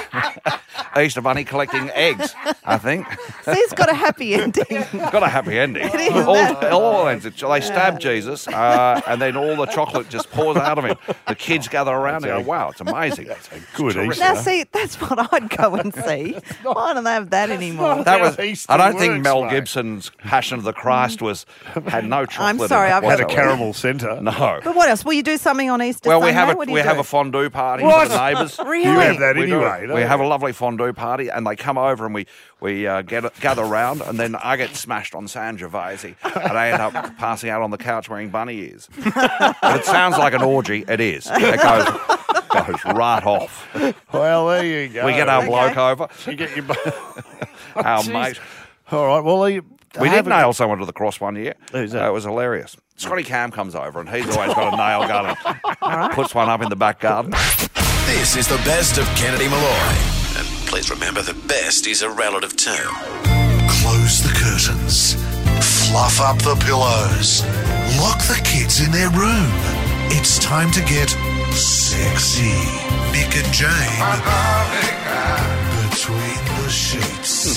Easter Bunny collecting eggs, I think. See, it's got a happy ending. Got a happy ending. It is, all, that- all ends. They stab Jesus, uh, and then all the chocolate just pours out of him. The kids gather around and go, wow, it's amazing. That's a good Easter. Now, see, that's what I'd go and see. Why don't they have that anymore? That was. Easter I don't think works, Mel mate. Gibson's Passion of the Christ was had no chocolate. I'm in sorry, it I've- Had a whatsoever. caramel centre. No. But what else? Will you do something on Easter Well, we Sunday? have a What do we you have do? a fondue party What? for the neighbours. Really? You have that We do. anyway. don't We you? have a lovely fondue party, and they come over and we we uh, get gather round, and then I get smashed on Sangiovese, and I end up passing out on the couch wearing bunny ears. But it sounds like an orgy. It is. It goes goes right off. Well, there you go. We get our bloke over, You get your. our Jeez. mate. All right. Well, you, We I did haven't- nail someone to the cross one year. Who's that? Uh, it was hilarious. Scotty Cam comes over, and he's always got a nail gun and puts one up in the back garden. This is the best of Kennedy Malloy. And please remember, the best is a relative term. Close the curtains. Fluff up the pillows. Lock the kids in their room. It's time to get sexy. Mick and Jane. Between the sheets.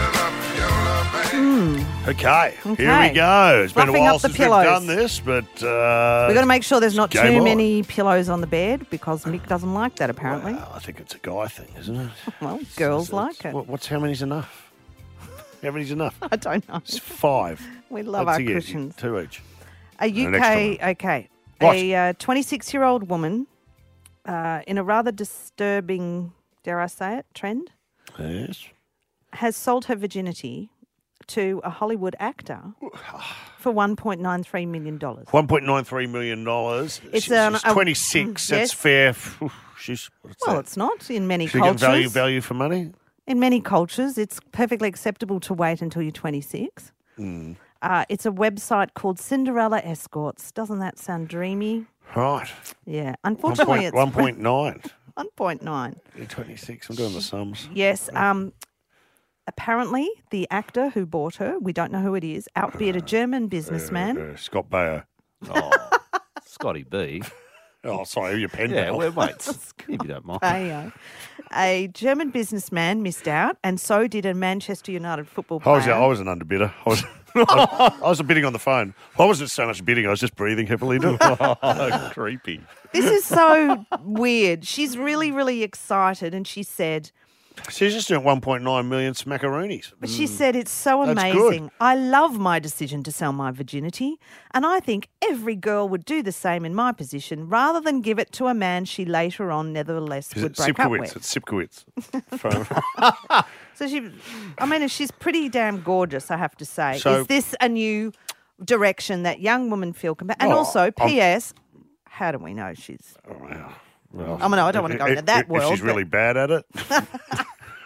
Okay, here Okay. we go. It's been a Fluffing while up the since we've pillows. done this, but uh, We've got to make sure there's not game too on. many pillows on the bed because Mick doesn't like that, apparently. Well, I think it's a guy thing, isn't it? Well, girls like it. What, what's how many's enough? How many's enough? I don't know. It's five. We love That's our a yes, cushions. Two each. A And an U K, extra okay. What? A twenty-six-year-old woman uh, in a rather disturbing, dare I say it, trend, Yes. has sold her virginity to a Hollywood actor for one point nine three million dollars. One point nine three million dollars. It's she's, an- she's a- twenty-six. mm, That's yes. fair. She's what's Well, that? it's not in many She getting cultures. value value for money. In many cultures, it's perfectly acceptable to wait until you're twenty-six. Mm. Uh, it's a website called Cinderella Escorts. Doesn't that sound dreamy? Right. Yeah. Unfortunately, it's one point nine. one point nine. You're twenty-six. I'm doing the sums. Yes. Um, apparently, the actor who bought her, we don't know who it is, outbid a German businessman. Uh, Scott Baio. Oh, Scotty B. Oh, sorry, your pen Yeah, pal. we're mates, if you don't mind. Baio. A German businessman missed out, and so did a Manchester United football I was, player. I was an underbidder. I was, I was bidding on the phone. I wasn't so much bidding. I was just breathing heavily into it. Oh, creepy. This is so weird. She's really, really excited, and she said, She's just doing one point nine million smackaroonies. but she said, it's so That's amazing. good. I love my decision to sell my virginity, and I think every girl would do the same in my position rather than give it to a man she later on nevertheless Is would it break up Sipkowitz? with. It's Sipkowitz. From- So she, I mean, she's pretty damn gorgeous, I have to say. So- Is this a new direction that young women feel compa- And Oh, also, I'm- P S, how do we know she's... well, I mean, no, I don't want to go if- into that if world. she's but- really bad at it.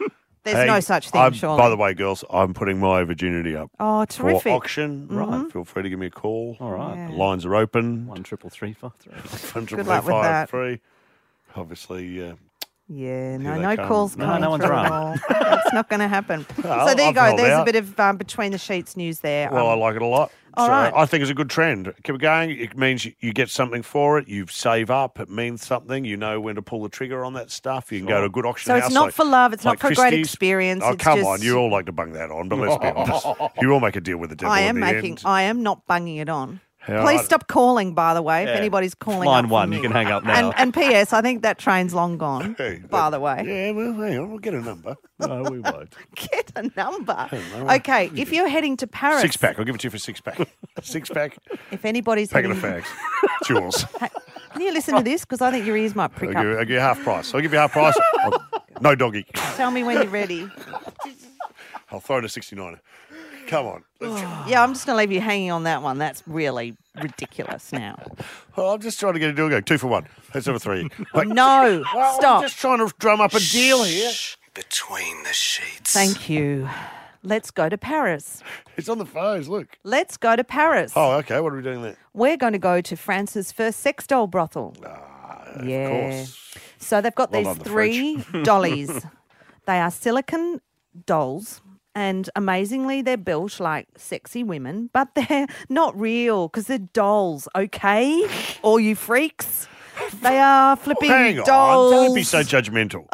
There's Hey, no such thing, I'm- surely. By the way, girls, I'm putting my virginity up. Oh, terrific. For auction. Mhm. Right. Feel free to give me a call. All right. Yeah. Lines are open. One triple three five three. One Good luck with five that. three. Obviously, uh, Yeah, no, they no come. calls No, coming no one's through around. at all. That's not going to happen. Well, so there you I've go. held There's a out. bit of um, between the sheets news there. well, I Um, like it a lot. all so right. I think it's a good trend. Keep it going. It means you, you get something for it. You save up. It means something. You know when to pull the trigger on that stuff. You can go to a good auction So house. it's not like- for love, it's not like for a great Christie's. experience, Oh, it's come just- on. You all like to bung that on, but let's be honest. You all make a deal with the devil I in am the making. end. I am not bunging it on. Yeah, Please I- stop calling. By the way, if Yeah. anybody's calling, Line up one, from you me. can hang up now. And, and P S, I think that train's long gone. Hey, by the way, Yeah, well, hang on. We'll get a number. No, we won't. get a number. know. Okay, if you're heading to Paris, Six pack. I'll give it to you for six pack. Six pack. if anybody's Packet heading, of fags. It's yours. can you listen to this? Because I think your ears might I'll prick give, up. you, I'll give you half price. I'll give you half price. I'll- no doggy. Tell me when you're ready. I'll throw it a sixty-nine. Come on. Yeah, I'm just going to leave you hanging on that one. That's really ridiculous now. Well, I'm just trying to get a deal going. Two for one. Let's have a three. Wait. No, Well, stop. I'm just trying to drum up a deal here. Between the sheets. Thank you. Let's go to Paris. It's on the phones. Look. Let's go to Paris. Oh, okay. What are we doing there? We're going to go to France's first sex doll brothel. yeah. Of course. So they've got Well these done, the three dollies. They are silicon dolls. And amazingly, they're built like sexy women, but they're not real because they're dolls, okay? All you freaks. They are flipping Hang dolls. on. Don't be so judgmental.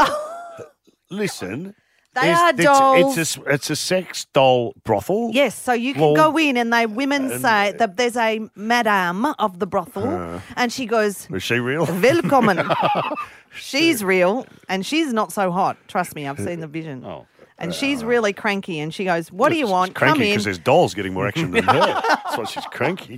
Listen. They there's- are it's, dolls. It's a, it's a sex doll brothel. Yes, so you can Well, go in and they women and- say that there's a madame of the brothel Uh. and she goes, Is she real? Willkommen. She's real and she's not so hot. Trust me, I've seen the vision. Oh. And she's really cranky and she goes, what do you want? Come Cranky in. because there's dolls getting more action than her. That's why she's cranky.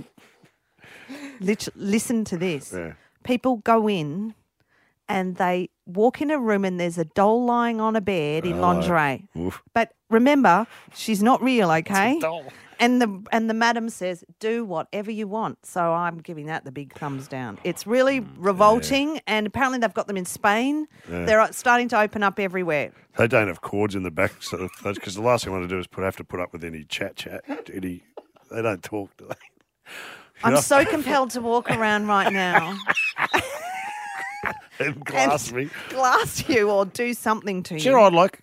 Lit- listen to this. Yeah. People go in and they walk in a room and there's a doll lying on a bed in Oh, lingerie. oof. But remember, she's not real, okay? doll. And the and the madam says, do whatever you want. So I'm giving that the big thumbs down. It's really revolting, and apparently they've got them in Spain. Yeah. They're starting to open up everywhere. They don't have cords in the back, so because the last thing I want to do is put have to put up with any chat chat. Any, they don't talk, do they? I'm know? so compelled to walk around right now And glass and me. glass you or do something to you. Do you know what I'd like?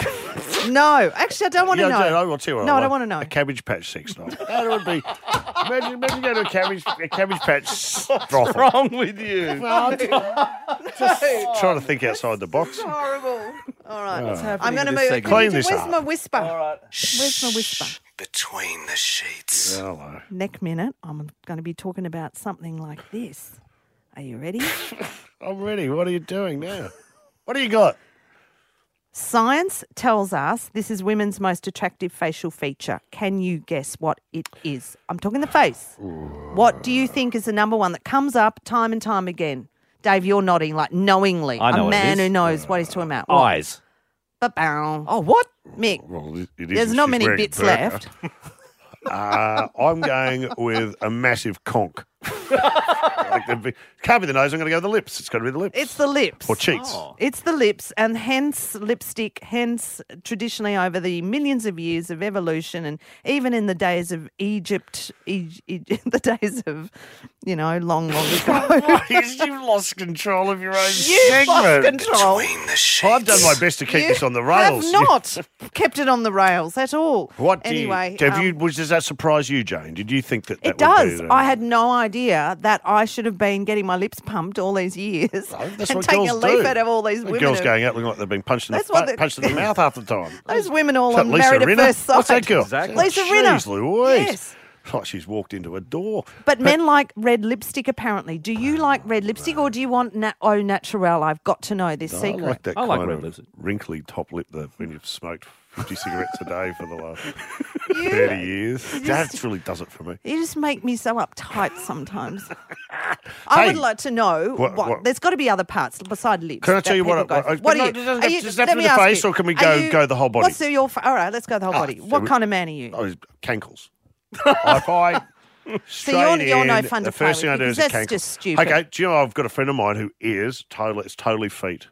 No, actually, I don't want to Yeah, know. I will tell you what no, I'd I don't like. want to know. A Cabbage Patch sex doll. That would be. Imagine, imagine going to a Cabbage, a cabbage Patch brothel. What's wrong with you? Well, just trying to think outside the box. It's horrible. All right, What's happening I'm going to to move. this Can segment? you Clean do- this Where's up. my whisper? All right. Where's my whisper? Between the sheets. Hello. Next minute, I'm going to be talking about something like this. Are you ready? I'm ready. What are you doing now? What do you got? Science tells us this is women's most attractive facial feature. Can you guess what it is? I'm talking the face. What do you think is the number one that comes up time and time again? Dave, you're nodding like knowingly. I know a what it man is. who knows what he's talking about. What? Eyes. Ba-bow. Oh, what? Mick, Well, it is there's if not she's many wearing a bits burqa. left. Uh, I'm going with a massive conch. Like the big- can't be the nose. I'm going to go with the lips. It's got to be the lips. It's the lips. Or cheeks. It's the lips, and hence lipstick, hence traditionally over the millions of years of evolution, and even in the days of Egypt, e- e- the days of, you know, long, long ago. You've lost control of your own You've segment. lost control. Between the sheets. I've done my best to keep You this on the rails. have not kept it on the rails at all. What do anyway, you, have um, you? Was, does that surprise you, Jane? Did you think that, that It does. Would be, I had no idea that I should have been getting my lips pumped all these years that's and what taking a girls leaf do. out of all these The women. girls who- going out looking like they've been punched in the, That's what fa- the- punched in the mouth half the time. Those women all Is are that Lisa married Rinna? at first sight. What's that girl? Exactly. Lisa Rinna. Jeez Louise. Yes. Like she's walked into a door. But men like red lipstick, apparently. Do you like red lipstick or do you want nat- au naturel? I've got to know this I secret. like that I like kind red of lipstick. wrinkly top lip that when you've smoked fifty cigarettes a day for the last thirty years. That really does it for me. You just make me so uptight sometimes. I Hey. would like to know What- what, what- there's got to be other parts beside lips. Can I that tell you what? people I- go I- for. What no, are it you? doesn't are have- you- does it have let to be me the ask face you, or can we are go- you- go the whole body? What's your? All right, let's go the whole body. so What we- kind of man are you? Oh, cankles. If I So you're- straight you're no in, fun to the play first thing with I do is because a that's cankle. just stupid. Okay, do you know I've got a friend of mine who is totally, it's totally feet.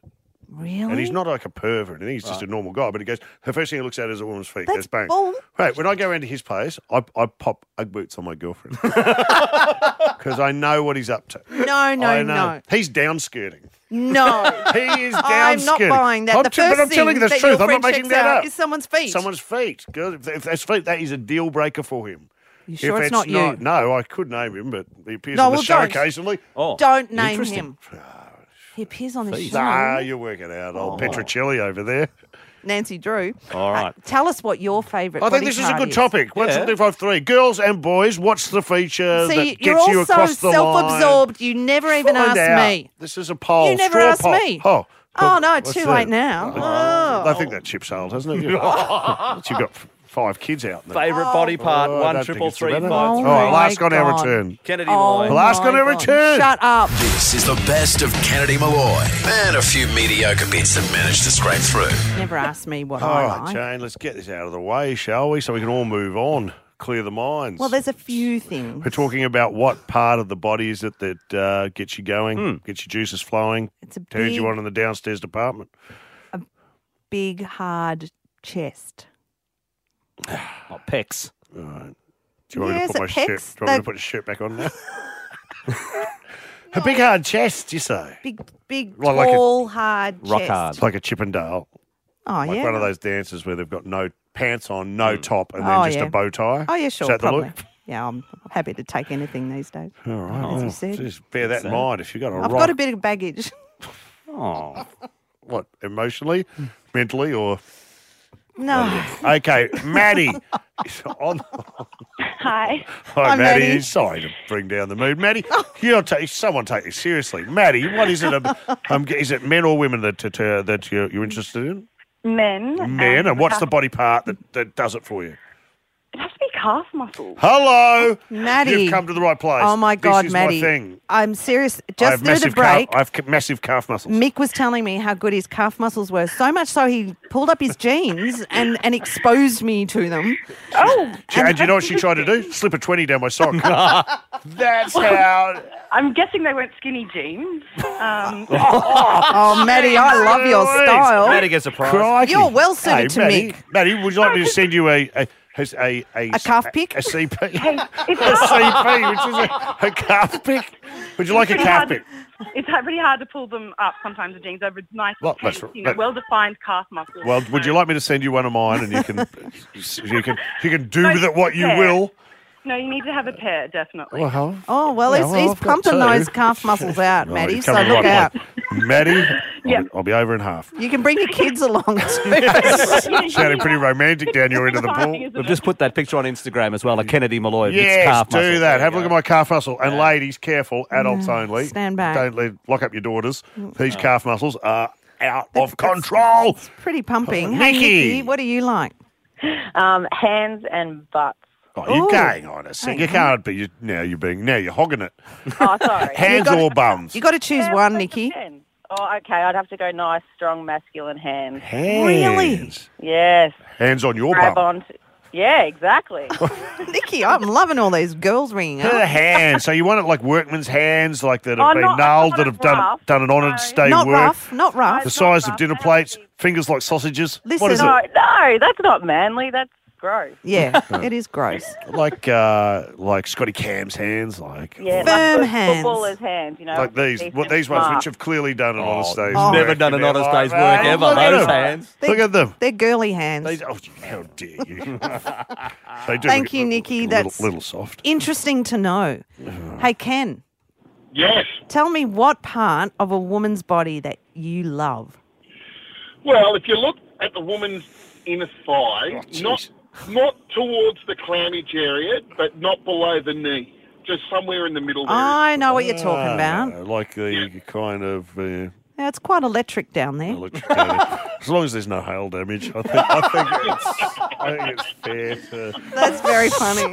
Really? And he's not like a pervert. I think he's just a normal guy. But he goes, the first thing he looks at is a woman's feet. That's Goes, bang. bull. Right, when I go into his place, I, I pop Ugg boots on my girlfriend. Because I know what he's up to. No, no, I know. no. He's downskirting. No. He is downskirting. I'm not buying that. I'm the t- first but I'm telling you the thing truth. that I'm your not friend making checks that out up. is someone's feet. Someone's feet. Girl, If, if that's feet, that is a deal breaker for him. You sure if it's not you? No, I could name him, but he appears No, on the well, show don't. occasionally. Oh, Don't name interesting. him. He appears on the show. Nah, you work it out. Old Petrocelli over there. Nancy Drew. All right. Uh, tell us what your favourite I think body this is a part good topic. One, two, three, five, three. Girls and boys, what's the feature See, that you're gets you also across the line? self-absorbed. You never even Find asked out. me. This is a poll. You never straw asked poll. me. Oh, Oh, no, what's too that? late now. Oh. I think that ship sailed, hasn't it? You've got five kids out there. Favourite body part, Oh, I one don't triple think it's three the five matter. three. Oh, last on our God. return. Kennedy Oh, Malloy. Last my on our God. return. Shut up. This is the best of Kennedy Malloy. And a few mediocre bits that managed to scrape through. Never asked me what All I right, like. Jane, let's get this out of the way, shall we? So we can all move on, clear the minds. Well, there's a few things. We're talking about what part of the body is it that uh, gets you going, gets your juices flowing, It's a turns you big- on in the downstairs department. Big, hard chest. Not pecs. All right. Do you want me Yes, to put my it shirt? Do pecs. you want me to They- put the shirt back on now? A big hard chest, you say? Big, big, Well, like a- tall, hard Rock chest. hard. It's like a Chippendale. Oh, Like yeah. one of those dances where they've got no pants on, no top, and then Oh, just yeah. a bow tie. Oh, yeah, Is sure, that the probably. look? Yeah, I'm happy to take anything these days. All right. As well, you said. just bear that in So- mind. If you've got a I've rock, got a bit of baggage. Oh. what, emotionally, mentally, or... No. Okay, Maddie. on, Hi. Hi, Hi, Maddie. Maddie. Sorry to bring down the mood, Maddie. You're ta- someone take this seriously, Maddie. What is it? ab- Um, is it men or women that that, uh, that you're, you're interested in? Men. Men, um, and what's the calf- body part that, that does it for you? It has to be calf muscles. Hello, Maddie. You've come to the right place. Oh, my God, this is Maddie. My thing. I'm serious. I Just have through the massive break, Calf, I have ca- massive calf muscles. Mick was telling me how good his calf muscles were. So much so he pulled up his jeans and, and exposed me to them. Oh. She- and do you know what she tried to do? Slip a twenty down my sock. That's how. I'm guessing they weren't skinny jeans. Um, Oh, Maddie, I love your style. Maddie gets a prize. Crikey. You're well suited Hey, to Maddie, Mick. Maddie, would you like me to send you a a a, a, a, A calf pic? A C P? Hey, it's a hard. C P, which is a, a calf pic? Would you like a Pretty calf hard- pic? It's hard- pretty hard to pull them up sometimes, the jeans. They're nice, Well, that's tense, right. you know, That- well-defined calf muscles. Well, would you like me to send you one of mine, and you can you can you can do No, with it what you yeah. will? No, you need to have a pair, definitely. Well, Oh, well, Yeah, he's, well, he's I've got pumping two. those calf muscles out, Right, Maddie, you're so coming look right out. back. Maddie, Yeah. I'll, be, I'll be over in half. You can bring your kids along too. Sounding pretty romantic down your end of the pool. We've just put that picture on Instagram as well, a Kennedy Malloy. It's Yes, calf do muscle. that. There Have a you look at go. my calf muscle. And ladies, careful, adults only. stand back. Don't let, lock up your daughters. These calf muscles are out of control. Pretty pumping. Oh, Hey, Nikki. Nikki, what do you like? Um, hands and butts. Oh, you're Ooh. going on a second. You can't be. You, now you're being. Now you're hogging it. Oh, sorry. Hands gotta- or bums? You got to choose Yeah, one, it Nikki. depends. Oh, okay. I'd have to go nice, strong, masculine hands. Hands. Really? Yes. Hands on your Grab bum. on. To, yeah, exactly. Nikki, I'm loving all these girls ringing Her up. hands. So you want it like workman's hands, like that have Oh, been not- nailed, not that have done rough. done an honoured No. day Not work. rough, not rough. The size of rough. dinner They plates, don't fingers like sausages. Listen, what is no, it? no, that's not manly. That's gross. Yeah, it is gross. Like uh, like Scotty Cam's hands, like Yeah, Firm like hands. footballers' hands. You know, like these. decent, What these ones, smart. which have clearly done an honest day's Oh. work. Never done in an their honest life. day's work Hey, ever, look at those them. hands. Look at them. They're girly hands. They, oh, how dare you? They do Thank look you, a Nikki. little, That's little soft. interesting to know. Hey, Ken, Yes. tell me what part of a woman's body that you love. Well, if you look at the woman's inner thigh, jeez. not not towards the cleavage area, but not below the knee, just somewhere in the middle there. I know what you're talking about. Ah, like the kind of. Uh, Yeah, it's quite electric down there. electric area. As long as there's no hail damage, I think I think it's I think it's fair to. That's very funny.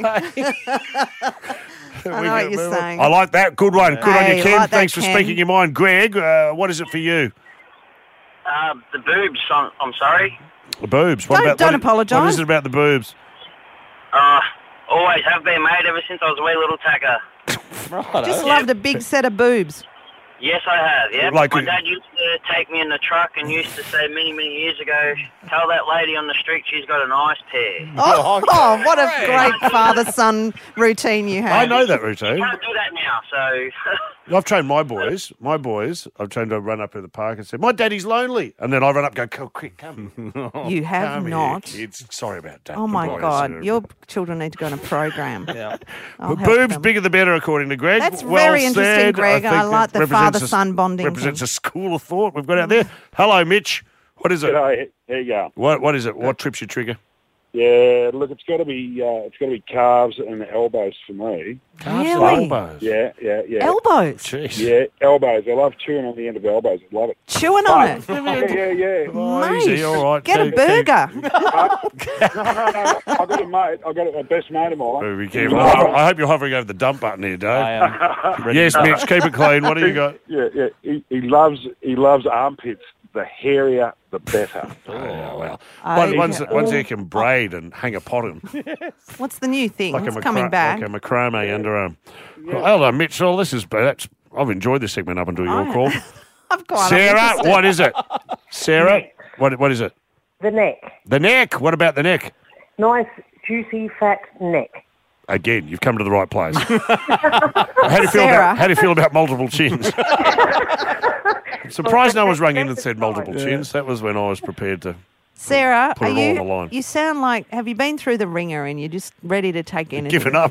we know can what you're move on. saying. I like that. Good one. Good on Hey, you, Ken. like that, Thanks for Ken. speaking your mind, Greg. Uh, what is it for you? Uh, the boobs, I'm, I'm sorry. The boobs. What Don't- about, don't what, apologise. What is it about the boobs? Uh, always have been, mate, ever since I was a wee little tacker. Just loved a big set of boobs. Yes, I have, yeah. Like My a- dad used to take me in the truck and used to say many, many years ago, tell that lady on the street she's got a nice pair. Oh, oh, what a great father-son routine you have. I know that routine. Can't do that now, so... I've trained my boys. My boys, I've trained to run up to the park and say, my daddy's lonely. And then I run up and go, quick, come. You have Come not. Here, kids. Sorry about that. Oh, my Boys, God. uh, Your children need to go on a program. Yeah. I'll But help boobs, them. bigger the better, according to Greg. That's Well very interesting, said. Greg. I think like it the represents a- father-son bonding Represents thing. a school of thought we've got out there. Hello, Mitch. What is it? G'day. There you go. What What is it? What trips your trigger? Yeah, look, it's got to be uh, it's got to be calves and elbows for me. Calves and Really? elbows. Yeah, yeah, yeah. Elbows? Jeez. Yeah, elbows. I love chewing on the end of elbows. I love it. Chewing on it? Yeah, yeah, yeah. Oh, easy, all right. Get a Keep- burger. no, no, no, no. I got a mate. I got a best mate of mine. Oh, be careful. I hope you're hovering over the dump button here, Dave. Yes, Mitch, keep it clean. What do you got? Yeah, yeah. He, he loves he loves armpits. The hairier, the better. Oh, well. Oh, One, yeah. ones, that, ones that you can braid and hang a pot in. What's the new thing? Like a, It's macra- coming back. like a macrame underarm. Well, hello, Mitch. Oh, this is, that's, I've enjoyed this segment up until your Oh, call. I'm quite Sarah, uninterested. what is it? Sarah, what, what is it? The neck. The neck. What about the neck? Nice, juicy, fat neck. Again, you've come to the right place. how do you feel Sarah. about how do you feel about multiple chins? I'm surprised no one's rung in and said multiple chins. That was when I was prepared to. Sarah, Put are it all you, on the line. you sound like, have you been through the ringer and you're just ready to take anything? Given up.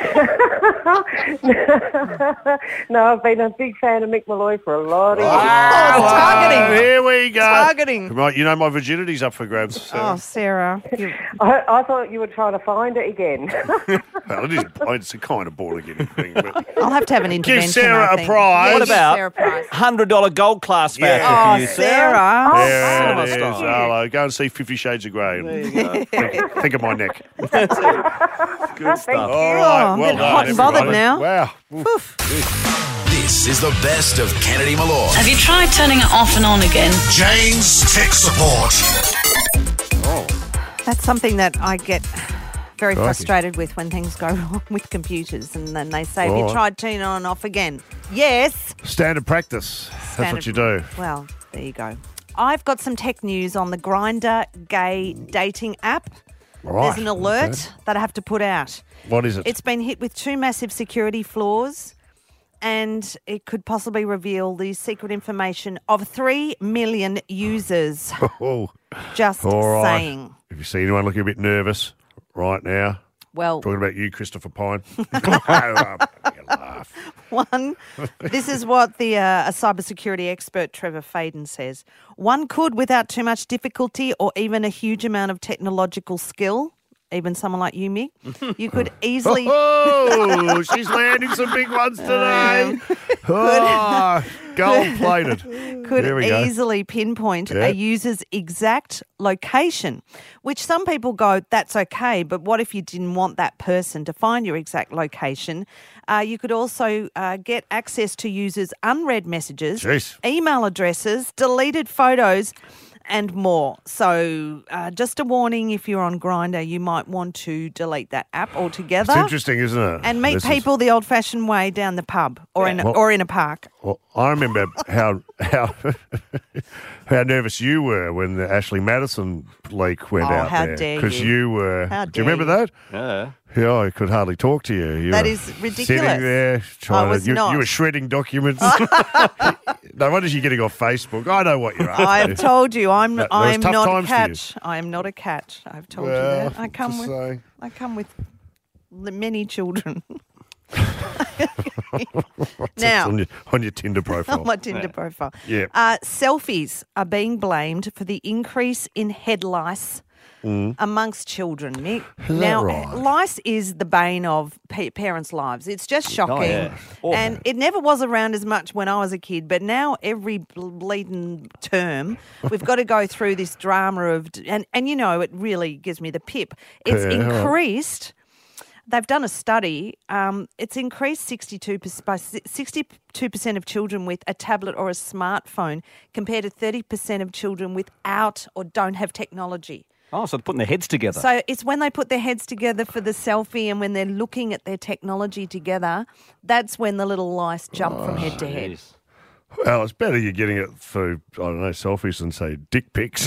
No, I've been a big fan of Mick Malloy for a lot of years. Oh, targeting. Here we go. Targeting. Right, you know my virginity's up for grabs. So. Oh, Sarah. you- I, I thought you were trying to find it again. Well, it is. It's a kind of born again thing. But I'll have to have an intervention. give Sarah I a think. prize. What about Sarah prize. one hundred dollars gold class voucher Oh, for you, Sarah. Oh, There Cinema it is. style. Hello. Go and see Fifty Shades of Grey. And think, think of my neck. Good Thank stuff. you. All right. I'm well getting done, hot and bothered everybody. now. Wow. This is the best of Kennedy Malloy. Have you tried turning it off and on again? Jane's Tech Support. That's something that I get very Crikey. frustrated with when things go wrong with computers, and then they say, have you Right. tried turning it on and off again? Yes. Standard practice. That's Standard- what you do. Well, there you go. I've got some tech news on the Grindr gay dating app. Right. There's an alert Okay. that I have to put out. What is it? It's been hit with two massive security flaws, and it could possibly reveal the secret information of three million users. Oh, Just all right. saying. If you see anyone looking a bit nervous right now, Well, talking about you, Christopher Pine. Oh, you laugh. one, this is what the uh, a cybersecurity expert, Trevor Faden, says. One could, without too much difficulty or even a huge amount of technological skill, even someone like you, Mick, you could easily... Oh, she's landing some big ones today. Oh, gold-plated. could There we go. easily pinpoint Yeah. a user's exact location, which some people go, that's okay, but what if you didn't want that person to find your exact location? Uh, you could also uh, get access to users' unread messages, Jeez. email addresses, deleted photos, and more. So uh, just a warning, if you're on Grindr, you might want to delete that app altogether. It's interesting, isn't it? And meet This is- people the old-fashioned way down the pub or in a, Well- or in a park. Well, I remember how how how nervous you were when the Ashley Madison leak went Oh, out how there. dare Because you. you were. How do you dare remember you. that? Yeah. Yeah, I could hardly talk to you. you That were is ridiculous. Sitting there trying was to. You, not. you were shredding documents. No wonder you're getting off Facebook. I know what you're up to. I've told you, I'm That- there was I'm tough not a times for you. catch. I am not a catch. I've told Well, you that. I come just with saying. I come with l- many children. What's Now- on your, on your Tinder profile. on my Tinder profile. Yeah. Uh, selfies are being blamed for the increase in head lice Mm. amongst children, Mick. Is that now, right? lice is the bane of pa- parents' lives. It's just shocking. yeah. Awful. And it never was around as much when I was a kid, but now every bleeding term, we've got to go through this drama of, and, and you know, it really gives me the pip. It's Yeah. increased. They've done a study. Um, it's increased sixty-two percent by sixty-two percent of children with a tablet or a smartphone compared to thirty percent of children without or don't have technology. Oh, so they're putting their heads together. So it's when they put their heads together for the selfie and when they're looking at their technology together, that's when the little lice jump from head to head. Jeez. Well, it's better you're getting it through, I don't know, selfies than, say, dick pics.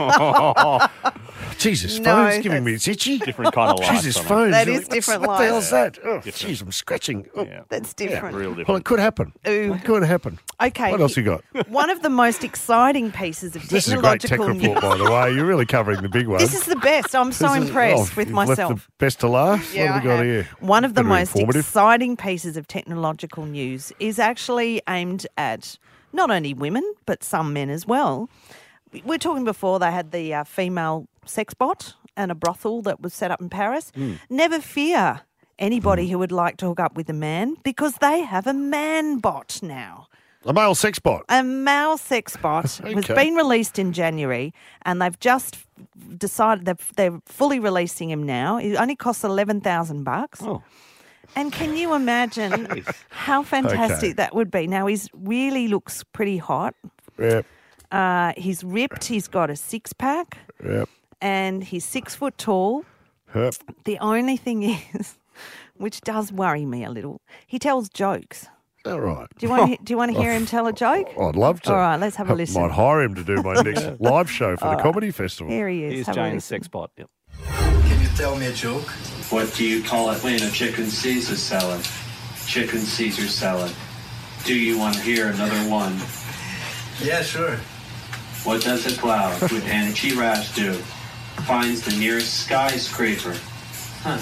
Jesus, No, phone's giving me, that's- it's itchy. Different kind of light, Jesus, Tommy. phone's That really- is different What light. the hell's that? Oh, Different. jeez, I'm scratching. Oh, That's different. Real Well, different. it could happen. Ooh. It could happen. Okay. What else you got? One of the most exciting pieces of This is a great tech technological report, news. by the way. You're really covering the big one. This is the best. I'm so This is- impressed oh, with you've myself. Left the best to last. Yeah, what have we I got have. here? One of the Better be most informative. exciting pieces of technological news is actually aimed at not only women, but some men as well. We were talking before, they had the uh, female sex bot and a brothel that was set up in Paris. Hmm. Never fear anybody who would like to hook up with a man because they have a man bot now. A male sex bot. A male sex bot has Okay. been released in January, and they've just decided they've, they're fully releasing him now. It only costs eleven thousand bucks. Oh. And can you imagine how fantastic Okay. that would be? Now he's really looks pretty hot. Yep, Uh, he's ripped. He's got a six pack, yep, and he's six foot tall. yep. The only thing is, which does worry me a little, he tells jokes. All right. Do you want to, do you want to hear him tell a joke? I'd love to. All right, let's have a listen. Might hire him to do my next live show for All the right. comedy festival. Here he is. Here's Have a Jane's listen. sex bot. Yep. Can you tell me a joke? What do you call it when a chicken Caesar salad? Chicken Caesar salad. Do you want to hear another one? Yeah, sure. What does a cloud with anti-rash do? Finds the nearest skyscraper. Huh.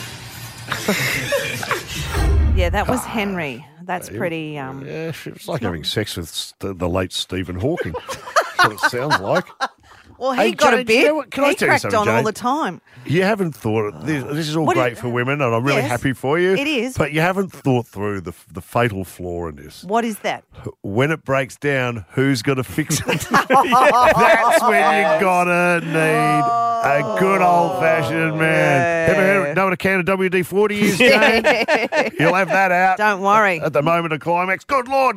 Yeah, that was Henry. That's pretty. Um, Yeah, it's like having sex with st- the late Stephen Hawking. That's what it sounds like. well, he Hey, got Jane, a bit. you know what? Can I he tell you cracked something, on all Jane? the time. You haven't thought this, this is all What do great you- for women, and I'm really Yes, happy for you. it is. but you haven't thought through the the fatal flaw in this. What is that? When it breaks down, who's going to fix it? That's when you gotta need a good old fashioned man. Ever heard, know what a can of W D forty is, Jane? You'll have that out. Don't worry. At the moment of climax. Good Lord.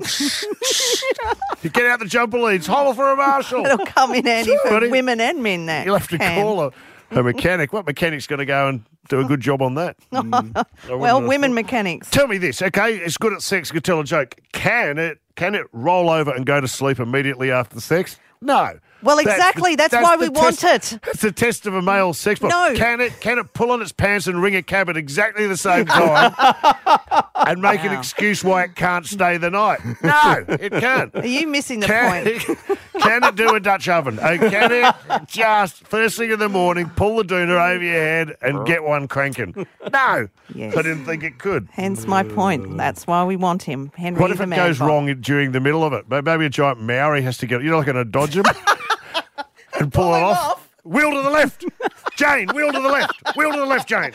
You get out the jumper leads. Holler for a marshal. It'll come in handy for Buddy, women and men. That You'll have to can. call a, a mechanic. What mechanic's going to go and do a good job on that? I well, wouldn't have women thought. mechanics. Tell me this, okay? It's good at sex. You can tell a joke. Can it? Can it roll over and go to sleep immediately after sex? No. Well, That's the- exactly. That's, why we the want test- it. That's the test of a male sex bot. No. Can it? Can it pull on its pants and ring a cab at exactly the same time and make an excuse why it can't stay the night? No, it can't. Are you missing the Can, point? can it do a Dutch oven? Oh, can it just first thing in the morning pull the doona over your head and get one cranking? No, Yes. I didn't think it could. Hence my point. That's why we want him. Henry What if the it man goes bot. wrong during the middle of it? Maybe a giant Maori has to get. You're not going to dodge him and pull, it off. Wheel to the left, Jane. Wheel to the left. Wheel to the left, Jane.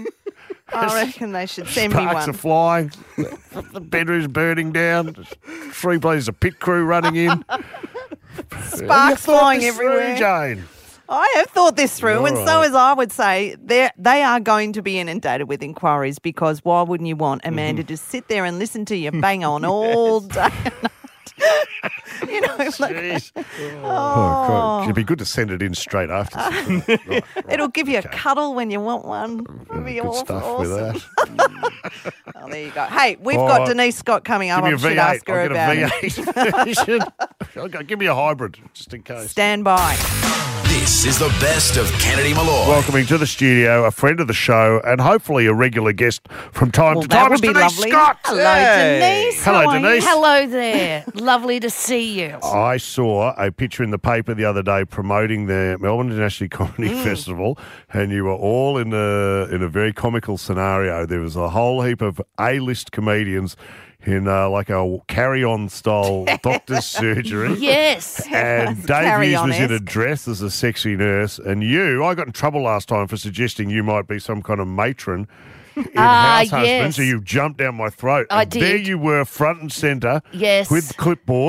I reckon they should send me Sparks one. are flying. The bedroom's burning down. Three places of pit crew running in. Sparks You thought flying this through, everywhere. Jane. I have thought this through, All and so right. as I would say, they they are going to be inundated with inquiries because why wouldn't you want Amanda to sit there and listen to you bang on all day and night? You know, like, Oh, oh, God. It'd be good to send it in straight after. Right, right. it'll give you a cuddle when you want one. It'll be Good awesome. stuff with awesome. that. Oh, there you go. Hey, we've All got right. Denise Scott coming up. Give me I a should V eight. ask her I'll about get a it. V eight version. Okay, give me a hybrid, just in case. Stand by. This is the best of Kennedy Malloy. Welcoming to the studio a friend of the show and hopefully a regular guest from time Well, to that time. would It's be Denise lovely. Scott. Hello, Denise. Hello, How are you? Denise. Hello there. Lovely to see you. I saw a picture in the paper the other day promoting the Melbourne International Comedy Mm. Festival, and you were all in a in a very comical scenario. There was a whole heap of A-list comedians in uh, like a carry-on style doctor's surgery. Yes. And Dave Hughes was in a Carry-on-esque. dress as a sexy nurse, and you, I got in trouble last time for suggesting you might be some kind of matron in Ah, House Husband, yes. so you jumped down my throat. I and There did. you were, front and centre, Yes. with clipboard.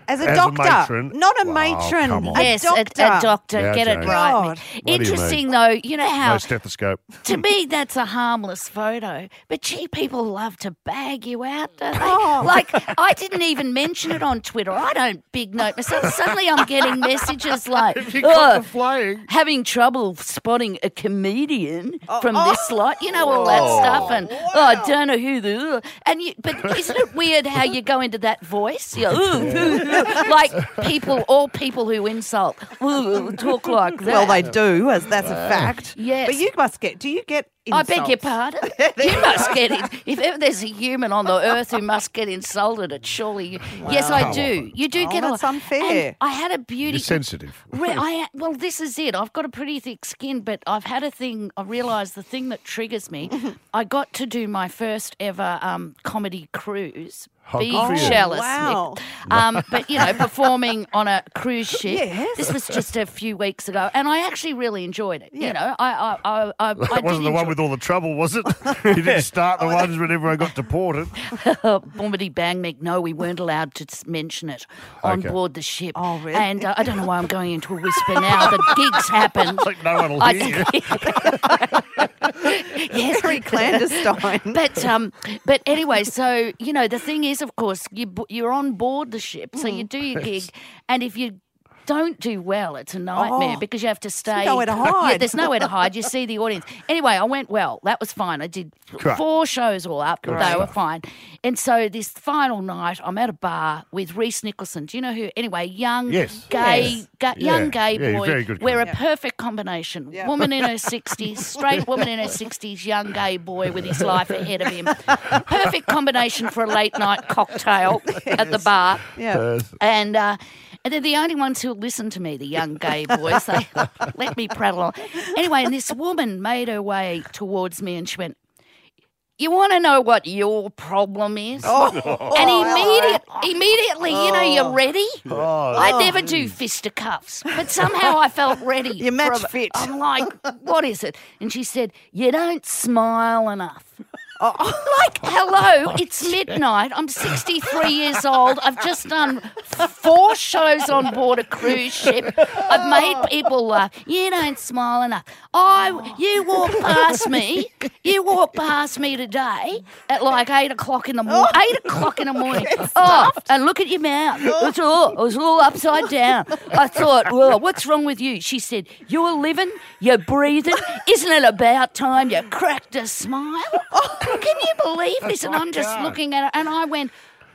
As a As a doctor, matron? not a Wow, matron. come on. A Yes, doctor. a, a doctor. Yeah, Get it Jane. right. God. What do you Interesting, mean? though, you know how No stethoscope. to me that's a harmless photo, but gee, people love to bag you out, don't they? Oh. Like, I didn't even mention it on Twitter. I don't big note myself. Suddenly I'm getting messages like, You got "Oh, the flaying. having trouble spotting a comedian Oh, from oh. this lot," you know, all that Oh. stuff, and oh, I don't know who the and you. But isn't it weird how you go into that voice? You go, "Ooh, ooh, ooh," like people, all people who insult, ooh, talk like that. Well, they do, as that's a fact. Yes. But you must get. Do you get? I beg your insults? pardon. You must get it. If ever there's a human on the earth who must get insulted, it's surely you. Yes, I do. You do Oh, get a that's lot. unfair. And I had a beauty. You're sensitive. Re- I, well, this is it. I've got a pretty thick skin, but I've had a thing. I realised the thing that triggers me. I got to do my first ever um, comedy cruise. Oh, Be good for you. jealous, Wow. Nick. Um, but you know, performing on a cruise ship. Yes. This was just a few weeks ago, and I actually really enjoyed it. Yeah. You know, I, I, I, I, I That did wasn't the one enjoy- with all the trouble, was it? You didn't start the ones when everyone got deported. Bombity bang, Mick. No, we weren't allowed to s- mention it on Okay. board the ship. Oh, really? And uh, I don't know why I'm going into a whisper now. The gigs happened. It's like no one will I hear you. yes, Very clandestine. But um, but anyway, so you know the thing is, of course, you b- you're on board the ship, so you do your gig, and if you don't do well, it's a nightmare Oh, because you have to stay. nowhere to hide. Yeah, there's nowhere to hide. You see the audience. Anyway, I went well. That was fine. I did Great. four shows all up. Great They were stuff. fine. And so this final night, I'm at a bar with Reese Nicholson. Do you know who? Anyway, young, Yes. gay, Yes. ga- Yeah. young gay Yeah, he's boy. very good We're a comic. perfect combination. Yeah. Woman in her sixties, straight woman in her sixties, young gay boy with his life ahead of him. Perfect combination for a late night cocktail at the bar. Yeah. And uh, and they're the only ones who'll listen to me, the young gay boys. They let me prattle on. Anyway, and this woman made her way towards me and she went, "You want to know what your problem is?" Oh. And immediate, immediately, you know, you're ready. Oh, I never do fisticuffs, but somehow I felt ready. You match for a- fit. I'm like, "What is it?" And she said, "You don't smile enough." Oh. Like, hello, it's midnight. I'm sixty-three years old. I've just done four shows on board a cruise ship. I've made people laugh. You don't smile enough. I, you walk past me. You walk past me today at like eight o'clock in the morning. Eight o'clock in the morning. Oh, and look at your mouth. It's all, it was all upside down. I thought, well, what's wrong with you? She said, "You're living, you're breathing. Isn't it about time you cracked a smile?" Can you believe this? And I'm just looking at it, and I went,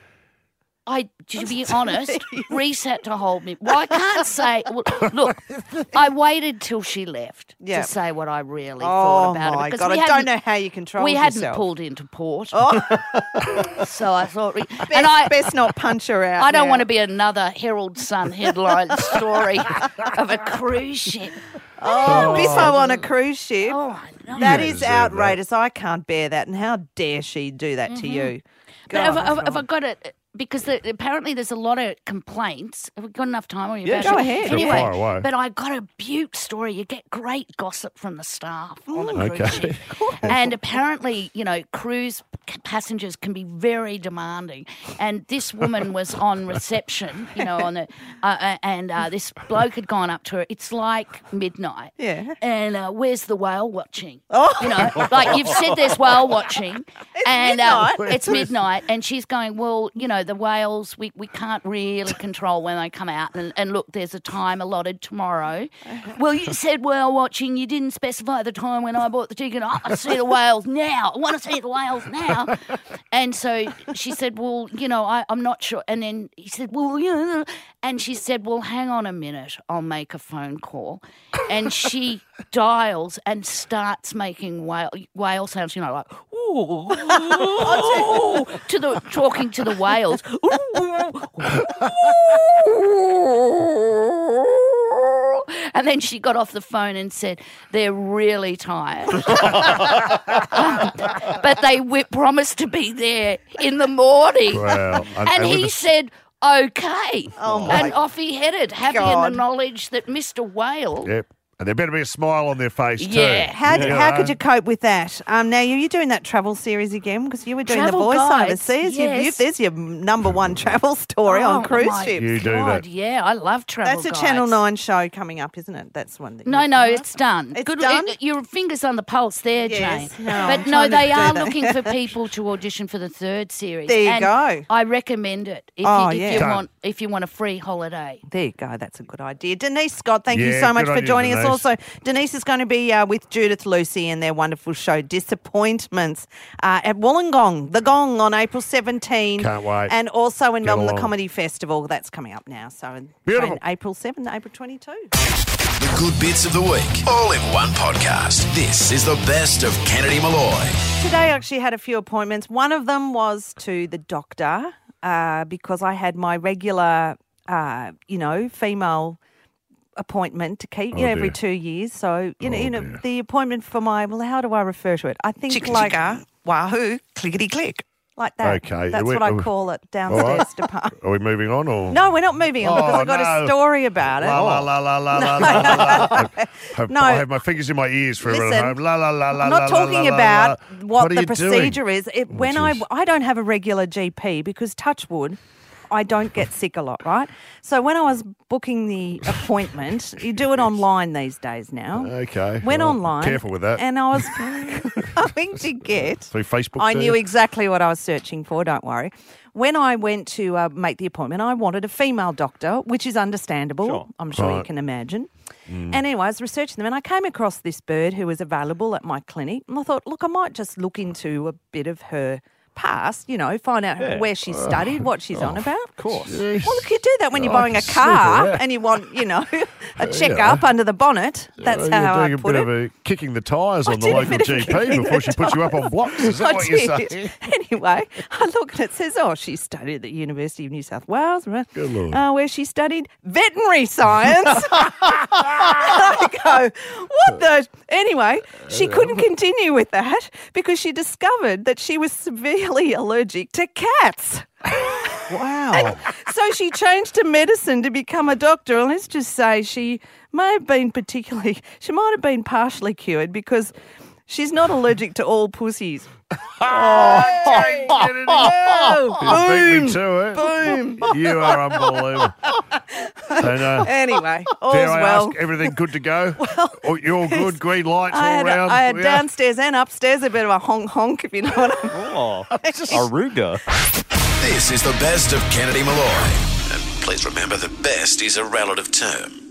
I, to be honest, Reese had to hold me. Well, I can't say. Well, look, I waited till she left Yeah. to say what I really Oh, thought about my it. because God. we I don't hadn't- know how you control We hadn't yourself. pulled into port, Oh. so I thought. Best, Best, and I, best not punch her out. I don't now. want to be another Herald Sun headline story of a cruise ship. Oh, Biffo on a cruise ship. Oh, I know. That You is deserve that. outrageous. I can't bear that. And how dare she do that to you? But have, God, have, God. have I got it? Because the, apparently there's a lot of complaints. Have we got enough time? Or are you Yeah, about go to- ahead. Go Anyway, far away. but I got a butte story. You get great gossip from the staff on the cruise Okay. ship. And apparently, you know, cruise c- passengers can be very demanding. And this woman was on reception, you know, on the uh, uh, and uh, this bloke had gone up to her. It's like midnight. Yeah. And uh, where's the whale watching? Oh. You know, like you've said there's whale watching. and uh, midnight. it's midnight. And she's going, well, you know, the whales, we, we can't really control when they come out. And, and look, there's a time allotted tomorrow. Well, you said whale watching. You didn't specify the time when I bought the ticket. Oh, I see the whales now. I want to see the whales now. And so she said, well, you know, I, I'm not sure. And then he said, well, you know. And she said, well, hang on a minute. I'll make a phone call. And she dials and starts making whale, whale sounds, you know, like, ooh, ooh, to the, talking to the whales. And then she got off the phone and said, they're really tired. But they w- promised to be there in the morning. Wow. And, And- and he with the- said, okay. Oh, my and off he headed, happy in God. the knowledge that Mister Whale Yep. And there better be a smile on their face too. Yeah. How, You how know? could you cope with that? Um, now, you- you're doing that travel series again because you were doing Travel the voice guides, overseas. You, you, yes. there's your number one travel story on Oh, cruise my ships. You do God, that. yeah, I love travel That's a guides. Channel nine show coming up, isn't it? That's one that No, you- no, it's done. It's Good, done? it- your fingers on the pulse there, Yes. Jane. No, I'm but no, trying to they do are that. looking for people to audition for the third series. There you and go. I recommend it if, Oh, you, if yeah. you Done. want if you want a free holiday. There you go. That's a good idea. Denise Scott, thank you Yeah, so much good on for you, joining us. Denise. Also, Denise is going to be uh, with Judith Lucy and their wonderful show, Disappointments, uh, at Wollongong, The Gong, on April seventeenth. Can't wait. And also in Get Melbourne, the along. Comedy Festival. That's coming up now. So, in Beautiful. April seventh, April twenty-second. The good bits of the week, all in one podcast. This is the best of Kennedy Malloy. Today, I actually had a few appointments. One of them was to the doctor uh, because I had my regular, uh, you know, female appointment to keep, you Oh, know, every dear. two years. So, you know, Oh, you know, dear. the appointment for my, well, how do I refer to it? I think Chicka like chicka, wahoo, clickety click. like that. Okay. That's Are we- what I are we- call it All right. downstairs department. Are we moving on or? No, we're not moving on because Oh, I've got no. a story about it. La la la la la la No. la la. I have, No. I have my fingers in my ears for everyone at Listen, home. La la la la I'm la not la, talking la, la, about la. what, are the you procedure doing? is. It, when I I don't have a regular G P because touch wood, I don't get sick a lot, right? So when I was booking the appointment, you do it online these days now. Okay. Went well, online. Careful with that. And I was going to get. Through Facebook. I do knew you? exactly what I was searching for, don't worry. When I went to uh, make the appointment, I wanted a female doctor, which is understandable. Sure. I'm sure you Right. can imagine. Mm. And anyway, I was researching them and I came across this bird who was available at my clinic. And I thought, look, I might just look into a bit of her past, you know, find out Yeah. where she studied, what she's on about. Of course. Well, look, you do that when you're Oh, buying a super, car yeah. and you want, you know, a Yeah. checkup under the bonnet. That's Uh, how you're I doing put a it. bit of a kicking the tyres on the did a local bit of G P kicking before the she puts you up on blocks. Is that I what you're did. saying? Anyway, I look and it says, oh, she studied at the University of New South Wales, right? Good Lord. Uh, where she studied veterinary science. I go, what the? Anyway, she couldn't continue with that because she discovered that she was severely allergic to cats. Wow. So she changed to medicine to become a doctor. And let's just say she may have been particularly, she might have been partially cured because she's not allergic to all pussies. Oh, Oh, You beat boom, me to it. boom. You are unbelievable. And, uh, Anyway, all's dare I well. ask, everything good to go? Oh, you're all good, green lights I all had, round? I had Yeah. downstairs and upstairs a bit of a honk honk, if you know what I mean. Oh, Aruga. This is the best of Kennedy Malloy. And please remember the best is a relative term.